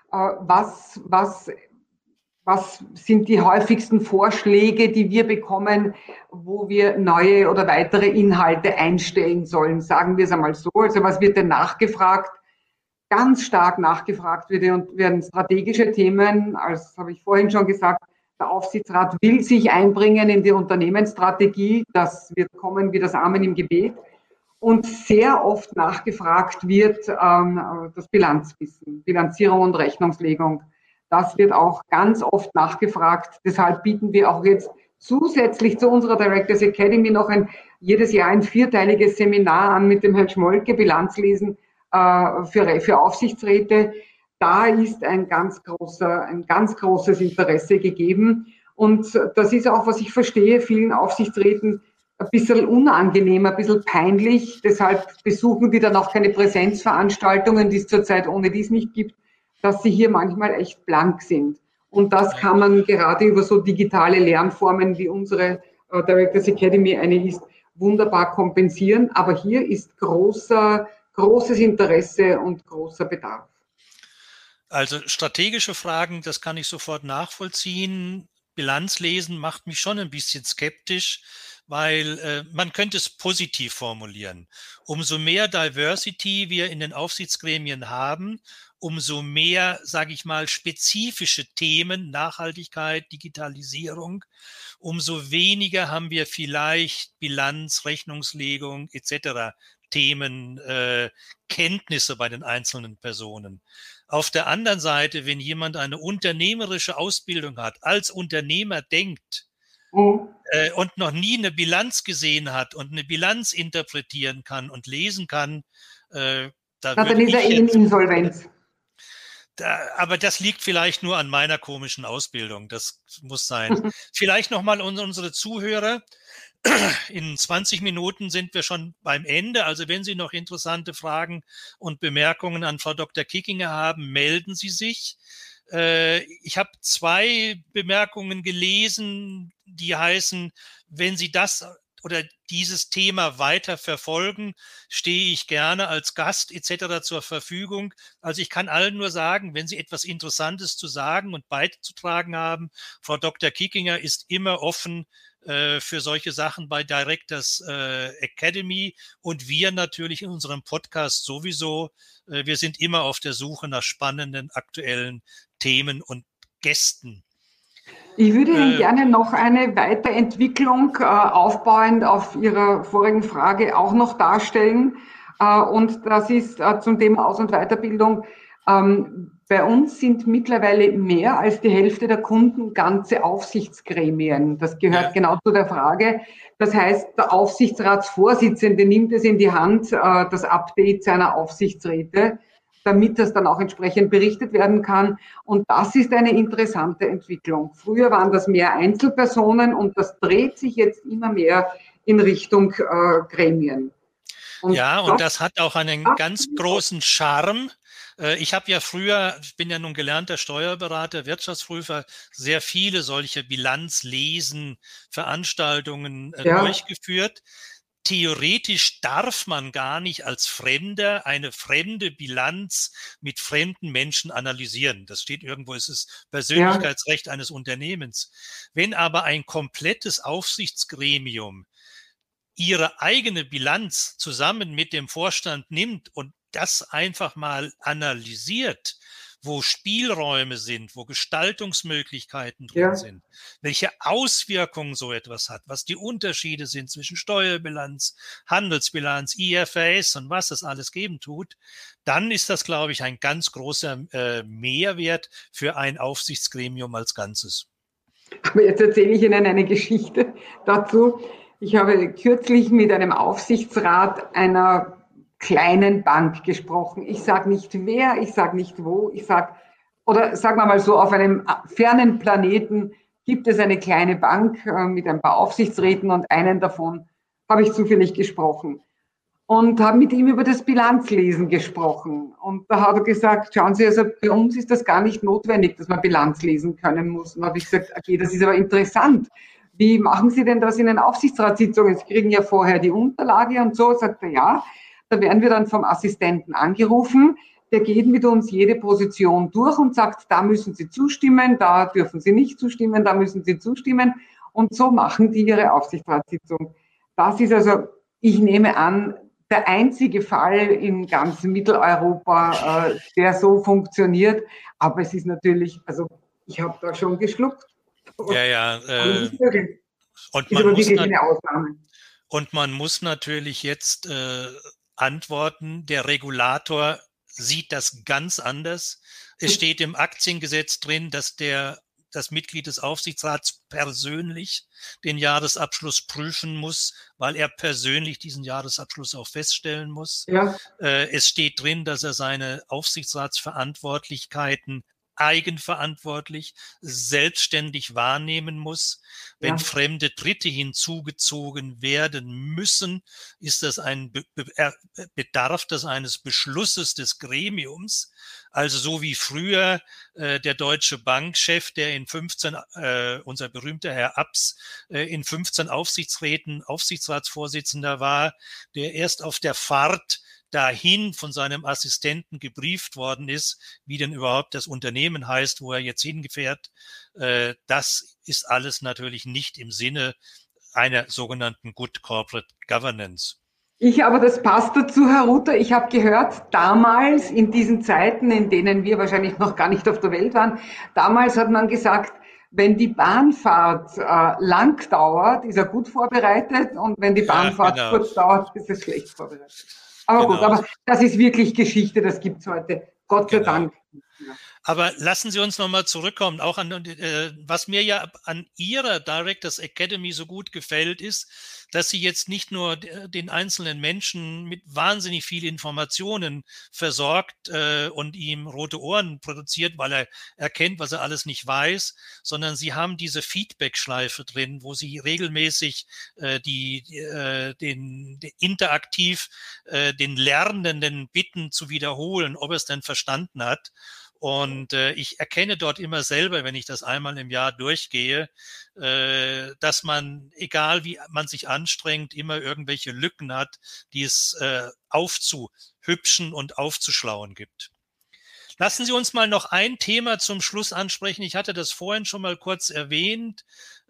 was sind die häufigsten Vorschläge, die wir bekommen, wo wir neue oder weitere Inhalte einstellen sollen? Sagen wir es einmal so. Also was wird denn nachgefragt? Ganz stark nachgefragt werden strategische Themen. Als habe ich vorhin schon gesagt, der Aufsichtsrat will sich einbringen in die Unternehmensstrategie. Das wird kommen wie das Amen im Gebet. Und sehr oft nachgefragt wird das Bilanzwissen, Bilanzierung und Rechnungslegung. Das wird auch ganz oft nachgefragt. Deshalb bieten wir auch jetzt zusätzlich zu unserer Directors Academy noch jedes Jahr ein 4-teiliges Seminar an mit dem Herrn Schmolke, Bilanzlesen für Aufsichtsräte. Da ist ein ganz großes Interesse gegeben. Und das ist auch, was ich verstehe, vielen Aufsichtsräten ein bisschen unangenehm, ein bisschen peinlich. Deshalb besuchen die dann auch keine Präsenzveranstaltungen, die es zurzeit ohne dies nicht gibt, dass sie hier manchmal echt blank sind. Und das Ja. kann man gerade über so digitale Lernformen wie unsere Directors Academy eine ist, wunderbar kompensieren. Aber hier ist großes Interesse und großer Bedarf. Also strategische Fragen, das kann ich sofort nachvollziehen. Bilanzlesen macht mich schon ein bisschen skeptisch, weil man könnte es positiv formulieren. Umso mehr Diversity wir in den Aufsichtsgremien haben, umso mehr, sage ich mal, spezifische Themen, Nachhaltigkeit, Digitalisierung, umso weniger haben wir vielleicht Bilanz, Rechnungslegung etc. Themen, Kenntnisse bei den einzelnen Personen. Auf der anderen Seite, wenn jemand eine unternehmerische Ausbildung hat, als Unternehmer denkt und noch nie eine Bilanz gesehen hat und eine Bilanz interpretieren kann und lesen kann, da Na, würde dann ist er ich eh in jetzt, Insolvenz. aber das liegt vielleicht nur an meiner komischen Ausbildung. Das muss sein. Vielleicht nochmal unsere Zuhörer. In 20 Minuten sind wir schon beim Ende. Also wenn Sie noch interessante Fragen und Bemerkungen an Frau Dr. Kickinger haben, melden Sie sich. Ich habe 2 Bemerkungen gelesen, die heißen, wenn Sie das oder dieses Thema weiter verfolgen, stehe ich gerne als Gast etc. zur Verfügung. Also ich kann allen nur sagen, wenn Sie etwas Interessantes zu sagen und beizutragen haben, Frau Dr. Kickinger ist immer offen für solche Sachen bei Directors Academy und wir natürlich in unserem Podcast sowieso. Wir sind immer auf der Suche nach spannenden aktuellen Themen und Gästen. Ich würde Ihnen gerne noch eine Weiterentwicklung aufbauend auf Ihrer vorigen Frage auch noch darstellen. Und das ist zum Thema Aus- und Weiterbildung. Bei uns sind mittlerweile mehr als die Hälfte der Kunden ganze Aufsichtsgremien. Das gehört Ja. genau zu der Frage. Das heißt, der Aufsichtsratsvorsitzende nimmt es in die Hand, das Update seiner Aufsichtsräte, damit das dann auch entsprechend berichtet werden kann. Und das ist eine interessante Entwicklung. Früher waren das mehr Einzelpersonen und das dreht sich jetzt immer mehr in Richtung Gremien. Und Ja, und das hat auch einen das ganz großen Charme. Ich habe ja früher, ich bin ja nun gelernter Steuerberater, Wirtschaftsprüfer, sehr viele solche Bilanzlesen, Veranstaltungen ja, durchgeführt. theoretisch darf man gar nicht als Fremder eine fremde Bilanz mit fremden Menschen analysieren. Das steht irgendwo, es ist Persönlichkeitsrecht eines Unternehmens. Wenn aber ein komplettes Aufsichtsgremium ihre eigene Bilanz zusammen mit dem Vorstand nimmt und das einfach mal analysiert, wo Spielräume sind, wo Gestaltungsmöglichkeiten drin sind, welche Auswirkungen so etwas hat, was die Unterschiede sind zwischen Steuerbilanz, Handelsbilanz, IFRS und was es alles geben tut, dann ist das, glaube ich, ein ganz großer Mehrwert für ein Aufsichtsgremium als Ganzes. Aber jetzt erzähle ich Ihnen eine Geschichte dazu. Ich habe kürzlich mit einem Aufsichtsrat einer kleinen Bank gesprochen. Ich sage nicht wer, ich sage nicht wo, oder sagen wir mal so, auf einem fernen Planeten gibt es eine kleine Bank mit ein paar Aufsichtsräten und einen davon habe ich zufällig gesprochen und habe mit ihm über das Bilanzlesen gesprochen. Und da hat er gesagt, schauen Sie, also bei uns ist das gar nicht notwendig, dass man Bilanz lesen können muss. Und da habe ich gesagt, okay, das ist aber interessant. Wie machen Sie denn das in den Aufsichtsratssitzungen? Sie kriegen ja vorher die Unterlage und so. Sagt er, ja, da werden wir dann vom Assistenten angerufen. Der geht mit uns jede Position durch und sagt, da müssen Sie zustimmen, da dürfen Sie nicht zustimmen, da müssen Sie zustimmen. Und so machen die ihre Aufsichtsratssitzung. Das ist also, ich nehme an, der einzige Fall in ganz Mitteleuropa, der so funktioniert. Aber es ist natürlich, also ich habe da schon geschluckt. Ja. Und man ist wirklich eine Ausnahme. Und man muss natürlich jetzt antworten, der Regulator sieht das ganz anders. Es steht im Aktiengesetz drin, dass das Mitglied des Aufsichtsrats persönlich den Jahresabschluss prüfen muss, weil er persönlich diesen Jahresabschluss auch feststellen muss. Ja. Es steht drin, dass er seine Aufsichtsratsverantwortlichkeiten eigenverantwortlich, selbstständig wahrnehmen muss. Wenn fremde Dritte hinzugezogen werden müssen, ist das bedarf das eines Beschlusses des Gremiums. Also so wie früher der Deutsche Bankchef, der in 15, unser berühmter Herr Abs, in 15 Aufsichtsräten Aufsichtsratsvorsitzender war, der erst auf der Fahrt dahin von seinem Assistenten gebrieft worden ist, wie denn überhaupt das Unternehmen heißt, wo er jetzt hingefährt. Das ist alles natürlich nicht im Sinne einer sogenannten Good Corporate Governance. Aber das passt dazu, Herr Ruther. Ich habe gehört, damals in diesen Zeiten, in denen wir wahrscheinlich noch gar nicht auf der Welt waren, damals hat man gesagt, wenn die Bahnfahrt lang dauert, ist er gut vorbereitet und wenn die Bahnfahrt kurz dauert, ist er schlecht vorbereitet. Aber gut, aber das ist wirklich Geschichte, das gibt's heute, Gott sei Dank. Aber lassen Sie uns nochmal zurückkommen, auch an, was mir ja an Ihrer Directors Academy so gut gefällt, ist, dass Sie jetzt nicht nur den einzelnen Menschen mit wahnsinnig viel Informationen versorgt und ihm rote Ohren produziert, weil er erkennt, was er alles nicht weiß, sondern Sie haben diese Feedback-Schleife drin, wo Sie regelmäßig interaktiv den Lernenden bitten zu wiederholen, ob er es denn verstanden hat. Und ich erkenne dort immer selber, wenn ich das einmal im Jahr durchgehe, dass man, egal wie man sich anstrengt, immer irgendwelche Lücken hat, die es aufzuhübschen und aufzuschlauen gibt. Lassen Sie uns mal noch ein Thema zum Schluss ansprechen. Ich hatte das vorhin schon mal kurz erwähnt.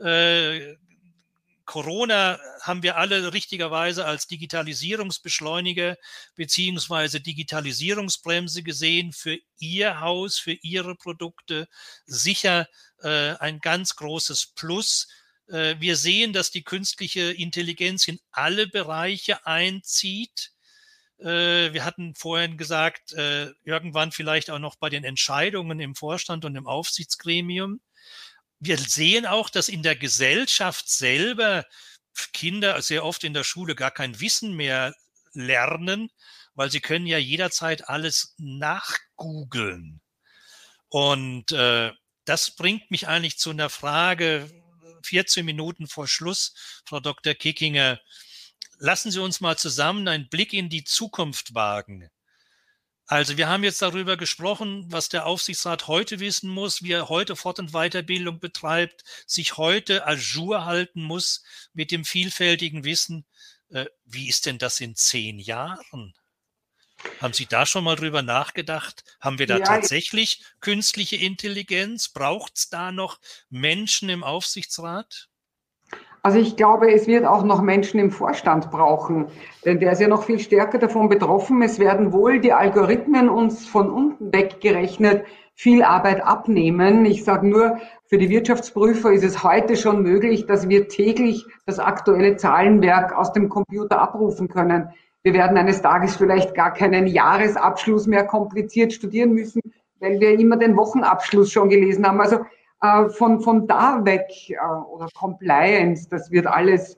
Corona haben wir alle richtigerweise als Digitalisierungsbeschleuniger beziehungsweise Digitalisierungsbremse gesehen für Ihr Haus, für Ihre Produkte. Sicher ein ganz großes Plus. Wir sehen, dass die künstliche Intelligenz in alle Bereiche einzieht. Wir hatten vorhin gesagt, irgendwann vielleicht auch noch bei den Entscheidungen im Vorstand und im Aufsichtsgremium. Wir sehen auch, dass in der Gesellschaft selber Kinder sehr oft in der Schule gar kein Wissen mehr lernen, weil sie können ja jederzeit alles nachgoogeln. Und das bringt mich eigentlich zu einer Frage, 14 Minuten vor Schluss, Frau Dr. Kickinger. Lassen Sie uns mal zusammen einen Blick in die Zukunft wagen. Also wir haben jetzt darüber gesprochen, was der Aufsichtsrat heute wissen muss, wie er heute Fort- und Weiterbildung betreibt, sich heute à jour halten muss mit dem vielfältigen Wissen. Wie ist denn das in 10 Jahren? Haben Sie da schon mal drüber nachgedacht? Haben wir da Ja, tatsächlich künstliche Intelligenz? Braucht es da noch Menschen im Aufsichtsrat? also ich glaube, es wird auch noch Menschen im Vorstand brauchen, denn der ist ja noch viel stärker davon betroffen. Es werden wohl die Algorithmen uns von unten weggerechnet viel Arbeit abnehmen. Ich sage nur, für die Wirtschaftsprüfer ist es heute schon möglich, dass wir täglich das aktuelle Zahlenwerk aus dem Computer abrufen können. Wir werden eines Tages vielleicht gar keinen Jahresabschluss mehr kompliziert studieren müssen, weil wir immer den Wochenabschluss schon gelesen haben. Also von da weg oder Compliance, das wird alles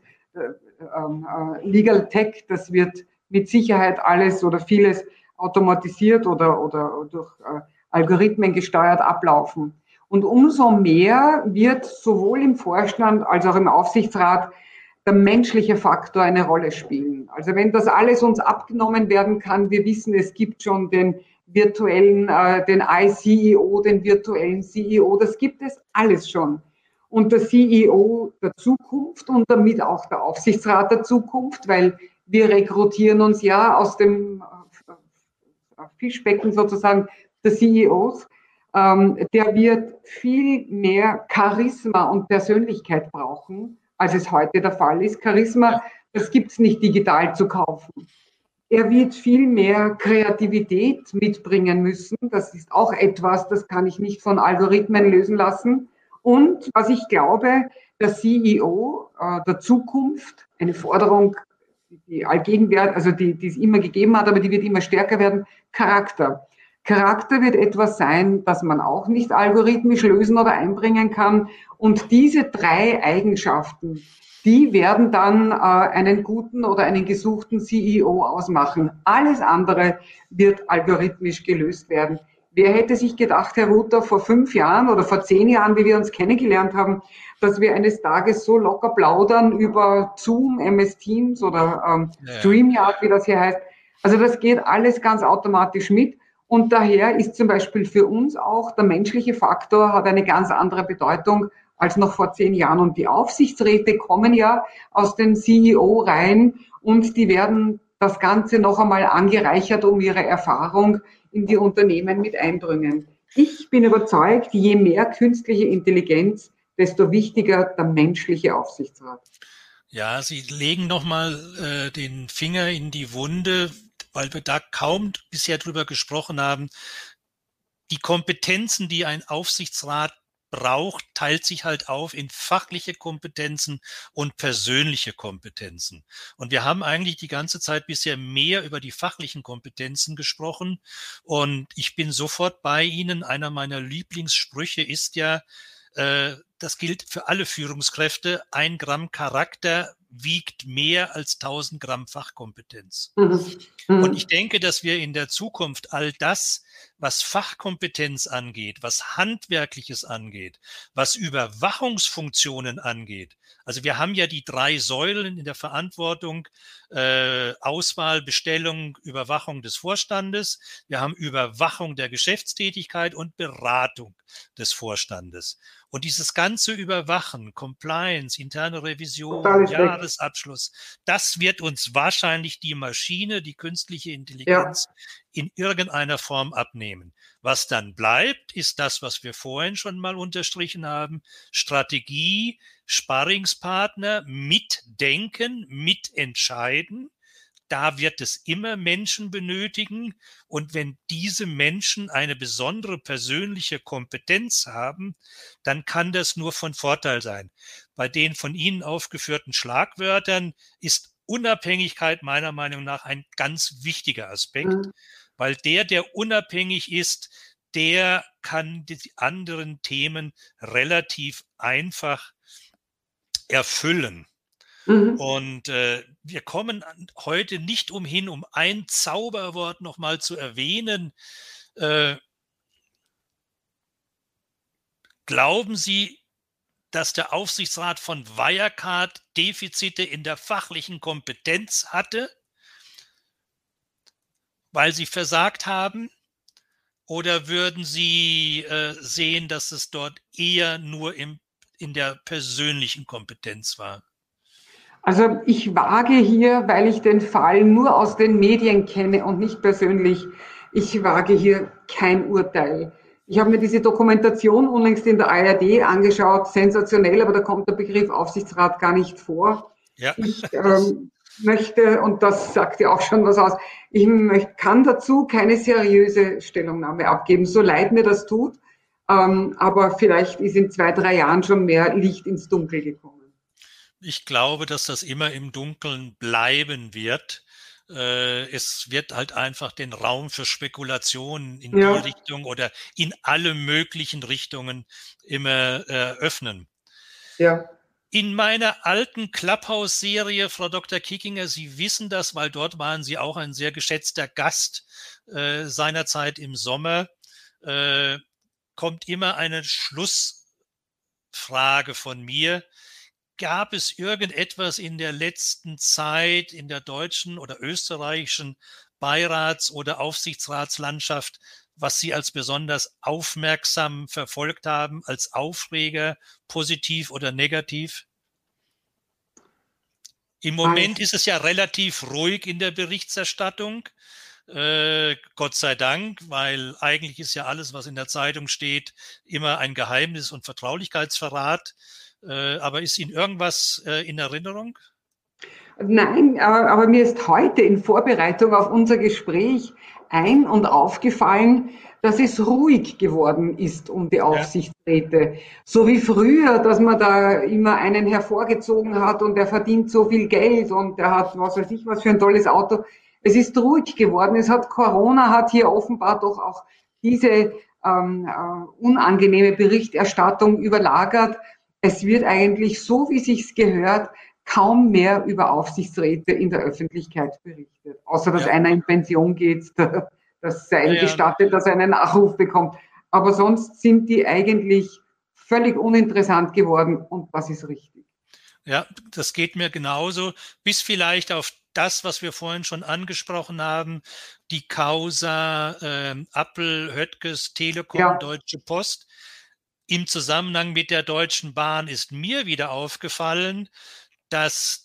Legal Tech, das wird mit Sicherheit alles oder vieles automatisiert oder durch Algorithmen gesteuert ablaufen. Und umso mehr wird sowohl im Vorstand als auch im Aufsichtsrat der menschliche Faktor eine Rolle spielen. Also wenn das alles uns abgenommen werden kann, wir wissen, es gibt schon den virtuellen, den iCEO, den virtuellen CEO, das gibt es alles schon. Und der CEO der Zukunft und damit auch der Aufsichtsrat der Zukunft, weil wir rekrutieren uns ja aus dem Fischbecken sozusagen der CEOs, der wird viel mehr Charisma und Persönlichkeit brauchen, als es heute der Fall ist. Charisma, Ja, das gibt es nicht digital zu kaufen. Er wird viel mehr Kreativität mitbringen müssen. Das ist auch etwas, das kann ich nicht von Algorithmen lösen lassen. Und was ich glaube, der CEO der Zukunft, eine Forderung, die allgegenwärtig, also die es immer gegeben hat, aber die wird immer stärker werden, Charakter. Charakter wird etwas sein, das man auch nicht algorithmisch lösen oder einbringen kann. Und diese drei Eigenschaften, die werden dann einen guten oder einen gesuchten CEO ausmachen. Alles andere wird algorithmisch gelöst werden. Wer hätte sich gedacht, Herr Ruther, vor 5 Jahren oder vor 10 Jahren, wie wir uns kennengelernt haben, dass wir eines Tages so locker plaudern über Zoom, MS Teams oder ja, StreamYard, wie das hier heißt. Also das geht alles ganz automatisch mit. Und daher ist zum Beispiel für uns auch der menschliche Faktor hat eine ganz andere Bedeutung als noch vor 10 Jahren. Und die Aufsichtsräte kommen ja aus den CEO-Reihen und die werden das Ganze noch einmal angereichert um ihre Erfahrung in die Unternehmen mit einbringen. Ich bin überzeugt, je mehr künstliche Intelligenz, desto wichtiger der menschliche Aufsichtsrat. ja, Sie legen nochmal den Finger in die Wunde, weil wir da kaum bisher drüber gesprochen haben. Die Kompetenzen, die ein Aufsichtsrat braucht, teilt sich halt auf in fachliche Kompetenzen und persönliche Kompetenzen. Und wir haben eigentlich die ganze Zeit bisher mehr über die fachlichen Kompetenzen gesprochen. Und ich bin sofort bei Ihnen. Einer meiner Lieblingssprüche ist ja, das gilt für alle Führungskräfte, 1 Gramm Charakter wiegt mehr als 1000 Gramm Fachkompetenz. Mhm. Und ich Mhm. denke, dass wir in der Zukunft all das, was Fachkompetenz angeht, was Handwerkliches angeht, was Überwachungsfunktionen angeht. Also wir haben ja die 3 Säulen in der Verantwortung, Auswahl, Bestellung, Überwachung des Vorstandes. Wir haben Überwachung der Geschäftstätigkeit und Beratung des Vorstandes. Und dieses ganze Überwachen, Compliance, interne Revision, Totales weg. Jahresabschluss, das wird uns wahrscheinlich die Maschine, die künstliche Ja, Intelligenz in irgendeiner Form abnehmen. Was dann bleibt, ist das, was wir vorhin schon mal unterstrichen haben: Strategie, Sparringspartner, mitdenken, mitentscheiden. Da wird es immer Menschen benötigen. Und wenn diese Menschen eine besondere persönliche Kompetenz haben, dann kann das nur von Vorteil sein. Bei den von Ihnen aufgeführten Schlagwörtern ist Unabhängigkeit meiner Meinung nach ein ganz wichtiger Aspekt, mhm. weil der unabhängig ist, der kann die anderen Themen relativ einfach erfüllen. Mhm. Und wir kommen heute nicht umhin, um ein Zauberwort nochmal zu erwähnen. Äh, Glauben Sie, dass der Aufsichtsrat von Wirecard Defizite in der fachlichen Kompetenz hatte, weil sie versagt haben? Oder würden Sie sehen, dass es dort eher nur in der persönlichen Kompetenz war? Also ich wage hier, weil ich den Fall nur aus den Medien kenne und nicht persönlich, ich wage hier kein Urteil. Ich habe mir diese Dokumentation unlängst in der ARD angeschaut, sensationell, aber da kommt der Begriff Aufsichtsrat gar nicht vor. Ja, Ich das, möchte, und das sagt ja auch schon was aus, kann dazu keine seriöse Stellungnahme abgeben, so leid mir das tut, aber vielleicht ist in 2, 3 Jahren schon mehr Licht ins Dunkel gekommen. ich glaube, dass das immer im Dunkeln bleiben wird. Es wird halt einfach den Raum für Spekulationen in die Ja. Richtung oder in alle möglichen Richtungen immer öffnen. Ja, In meiner alten Clubhouse-Serie, Frau Dr. Kickinger, Sie wissen das, weil dort waren Sie auch ein sehr geschätzter Gast seinerzeit im Sommer, äh, kommt immer eine Schlussfrage von mir. Gab es irgendetwas in der letzten Zeit in der deutschen oder österreichischen Beirats- oder Aufsichtsratslandschaft, was Sie als besonders aufmerksam verfolgt haben, als Aufreger, positiv oder negativ? Im Moment also, ist es ja relativ ruhig in der Berichterstattung. Gott sei Dank, weil eigentlich ist ja alles, was in der Zeitung steht, immer ein Geheimnis und Vertraulichkeitsverrat. Aber ist Ihnen irgendwas in Erinnerung? nein, aber mir ist heute in Vorbereitung auf unser Gespräch ein und aufgefallen, dass es ruhig geworden ist um die Ja, Aufsichtsräte. So wie früher, dass man da immer einen hervorgezogen hat und der verdient so viel Geld und der hat was weiß ich was für ein tolles Auto. Es ist ruhig geworden. Corona hat hier offenbar doch auch diese unangenehme Berichterstattung überlagert. Es wird eigentlich so, wie sich's gehört, kaum mehr über Aufsichtsräte in der Öffentlichkeit berichtet. Außer dass ja, einer in Pension geht, dass sei ja, ihm ja, gestattet, dass er einen Nachruf bekommt. Aber sonst sind die eigentlich völlig uninteressant geworden und das ist richtig. ja, das geht mir genauso. Bis vielleicht auf das, was wir vorhin schon angesprochen haben, die Causa Appel, Höttges, Telekom, Ja, Deutsche Post. Im Zusammenhang mit der Deutschen Bahn ist mir wieder aufgefallen, dass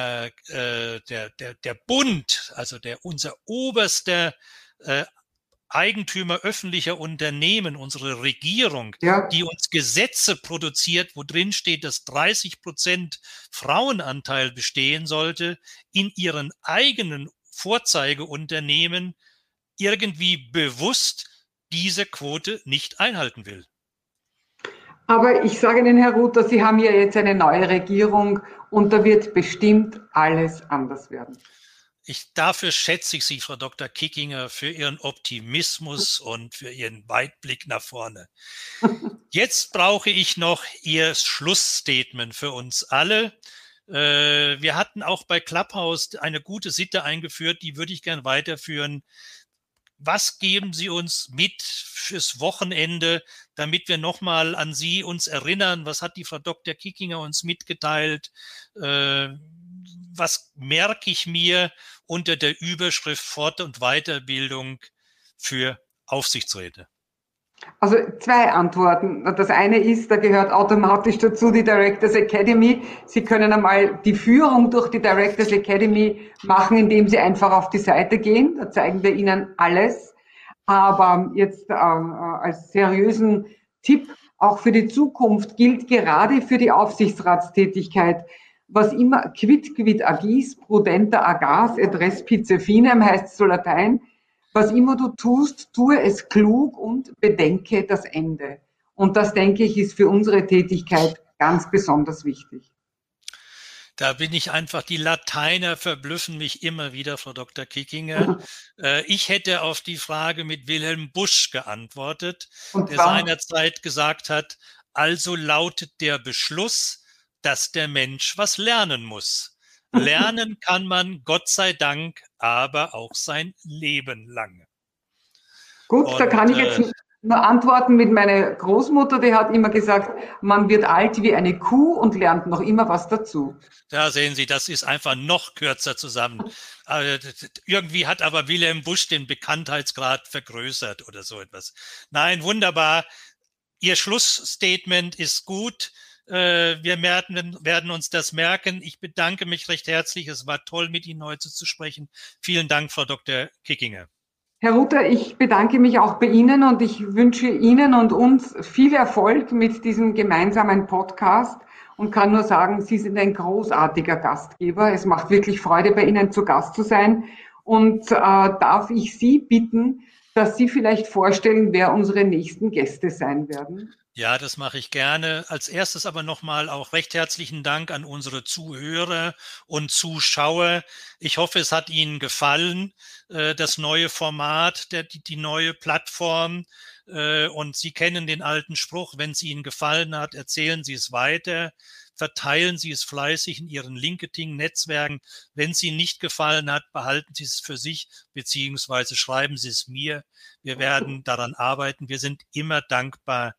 der Bund, also unser oberster äh, Eigentümer öffentlicher Unternehmen, unsere Regierung, ja. die uns Gesetze produziert, wo drin steht, dass 30% Frauenanteil bestehen sollte, in ihren eigenen Vorzeigeunternehmen irgendwie bewusst diese Quote nicht einhalten will. Aber ich sage Ihnen, Herr Ruther, Sie haben ja jetzt eine neue Regierung und da wird bestimmt alles anders werden. Dafür schätze ich Sie, Frau Dr. Kickinger, für Ihren Optimismus und für Ihren Weitblick nach vorne. Jetzt brauche ich noch Ihr Schlussstatement für uns alle. Wir hatten auch bei Clubhouse eine gute Sitte eingeführt, die würde ich gern weiterführen. Was geben Sie uns mit fürs Wochenende, damit wir nochmal an Sie uns erinnern? Was hat die Frau Dr. Kickinger uns mitgeteilt? Was merke ich mir unter der Überschrift Fort- und Weiterbildung für Aufsichtsräte? Also 2 Antworten. Das eine ist, da gehört automatisch dazu die Directors Academy. Sie können einmal die Führung durch die Directors Academy machen, indem Sie einfach auf die Seite gehen. Da zeigen wir Ihnen alles. Aber jetzt als seriösen Tipp auch für die Zukunft gilt gerade für die Aufsichtsratstätigkeit, was immer quid agis, prudenter agas, et respice finem heißt es so Latein. Was immer du tust, tue es klug und bedenke das Ende. Und das, denke ich, ist für unsere Tätigkeit ganz besonders wichtig. Da bin ich einfach, die Lateiner verblüffen mich immer wieder, Frau Dr. Kickinger. Ich hätte auf die Frage mit Wilhelm Busch geantwortet, Und der zwar, seinerzeit gesagt hat, also lautet der Beschluss, dass der Mensch was lernen muss. Lernen kann man, Gott sei Dank, aber auch sein Leben lang. gut, da Und kann ich jetzt nur antworten mit meiner Großmutter, die hat immer gesagt, man wird alt wie eine Kuh und lernt noch immer was dazu. da sehen Sie, das ist einfach noch kürzer zusammen. Irgendwie hat aber Wilhelm Busch den Bekanntheitsgrad vergrößert oder so etwas. Nein, wunderbar. Ihr Schlussstatement ist gut. Wir werden uns das merken. Ich bedanke mich recht herzlich. Es war toll, mit Ihnen heute zu sprechen. Vielen Dank, Frau Dr. Kickinger. Herr Ruther, ich bedanke mich auch bei Ihnen und ich wünsche Ihnen und uns viel Erfolg mit diesem gemeinsamen Podcast und kann nur sagen, Sie sind ein großartiger Gastgeber. Es macht wirklich Freude, bei Ihnen zu Gast zu sein. Und darf ich Sie bitten, dass Sie vielleicht vorstellen, wer unsere nächsten Gäste sein werden? Ja, das mache ich gerne. Als erstes aber nochmal auch recht herzlichen Dank an unsere Zuhörer und Zuschauer. Ich hoffe, es hat Ihnen gefallen, das neue Format, die neue Plattform. Und Sie kennen den alten Spruch, wenn es Ihnen gefallen hat, erzählen Sie es weiter. Verteilen Sie es fleißig in Ihren LinkedIn-Netzwerken. Wenn es Ihnen nicht gefallen hat, behalten Sie es für sich, beziehungsweise schreiben Sie es mir. Wir werden daran arbeiten. Wir sind immer dankbar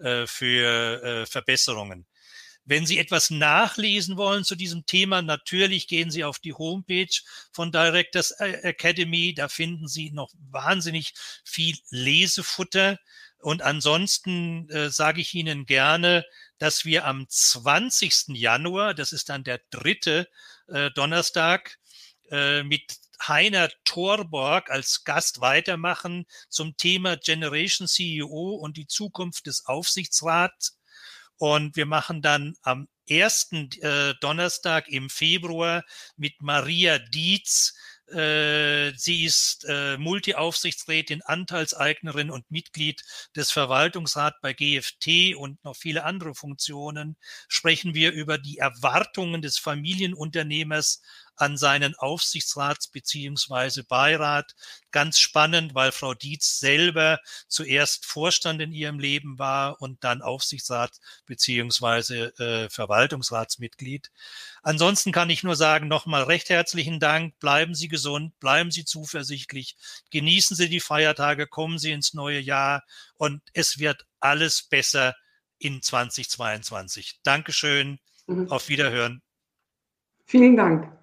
für Verbesserungen. Wenn Sie etwas nachlesen wollen zu diesem Thema, natürlich gehen Sie auf die Homepage von Directors Academy. Da finden Sie noch wahnsinnig viel Lesefutter. Und ansonsten sage ich Ihnen gerne, dass wir am 20. Januar, das ist dann der 3. Donnerstag, mit Heiner Thorborg als Gast weitermachen zum Thema Generation CEO und die Zukunft des Aufsichtsrats. Und wir machen dann am 1. Donnerstag im Februar mit Maria Dietz. Sie ist Multi-Aufsichtsrätin, Anteilseignerin und Mitglied des Verwaltungsrats bei GFT und noch viele andere Funktionen. Sprechen wir über die Erwartungen des Familienunternehmers an seinen Aufsichtsrats beziehungsweise Beirat. Ganz spannend, weil Frau Dietz selber zuerst Vorstand in ihrem Leben war und dann Aufsichtsrat beziehungsweise Verwaltungsratsmitglied. Ansonsten kann ich nur sagen, nochmal recht herzlichen Dank. Bleiben Sie gesund, bleiben Sie zuversichtlich, genießen Sie die Feiertage, kommen Sie ins neue Jahr und es wird alles besser in 2022. Dankeschön, auf Wiederhören. Vielen Dank.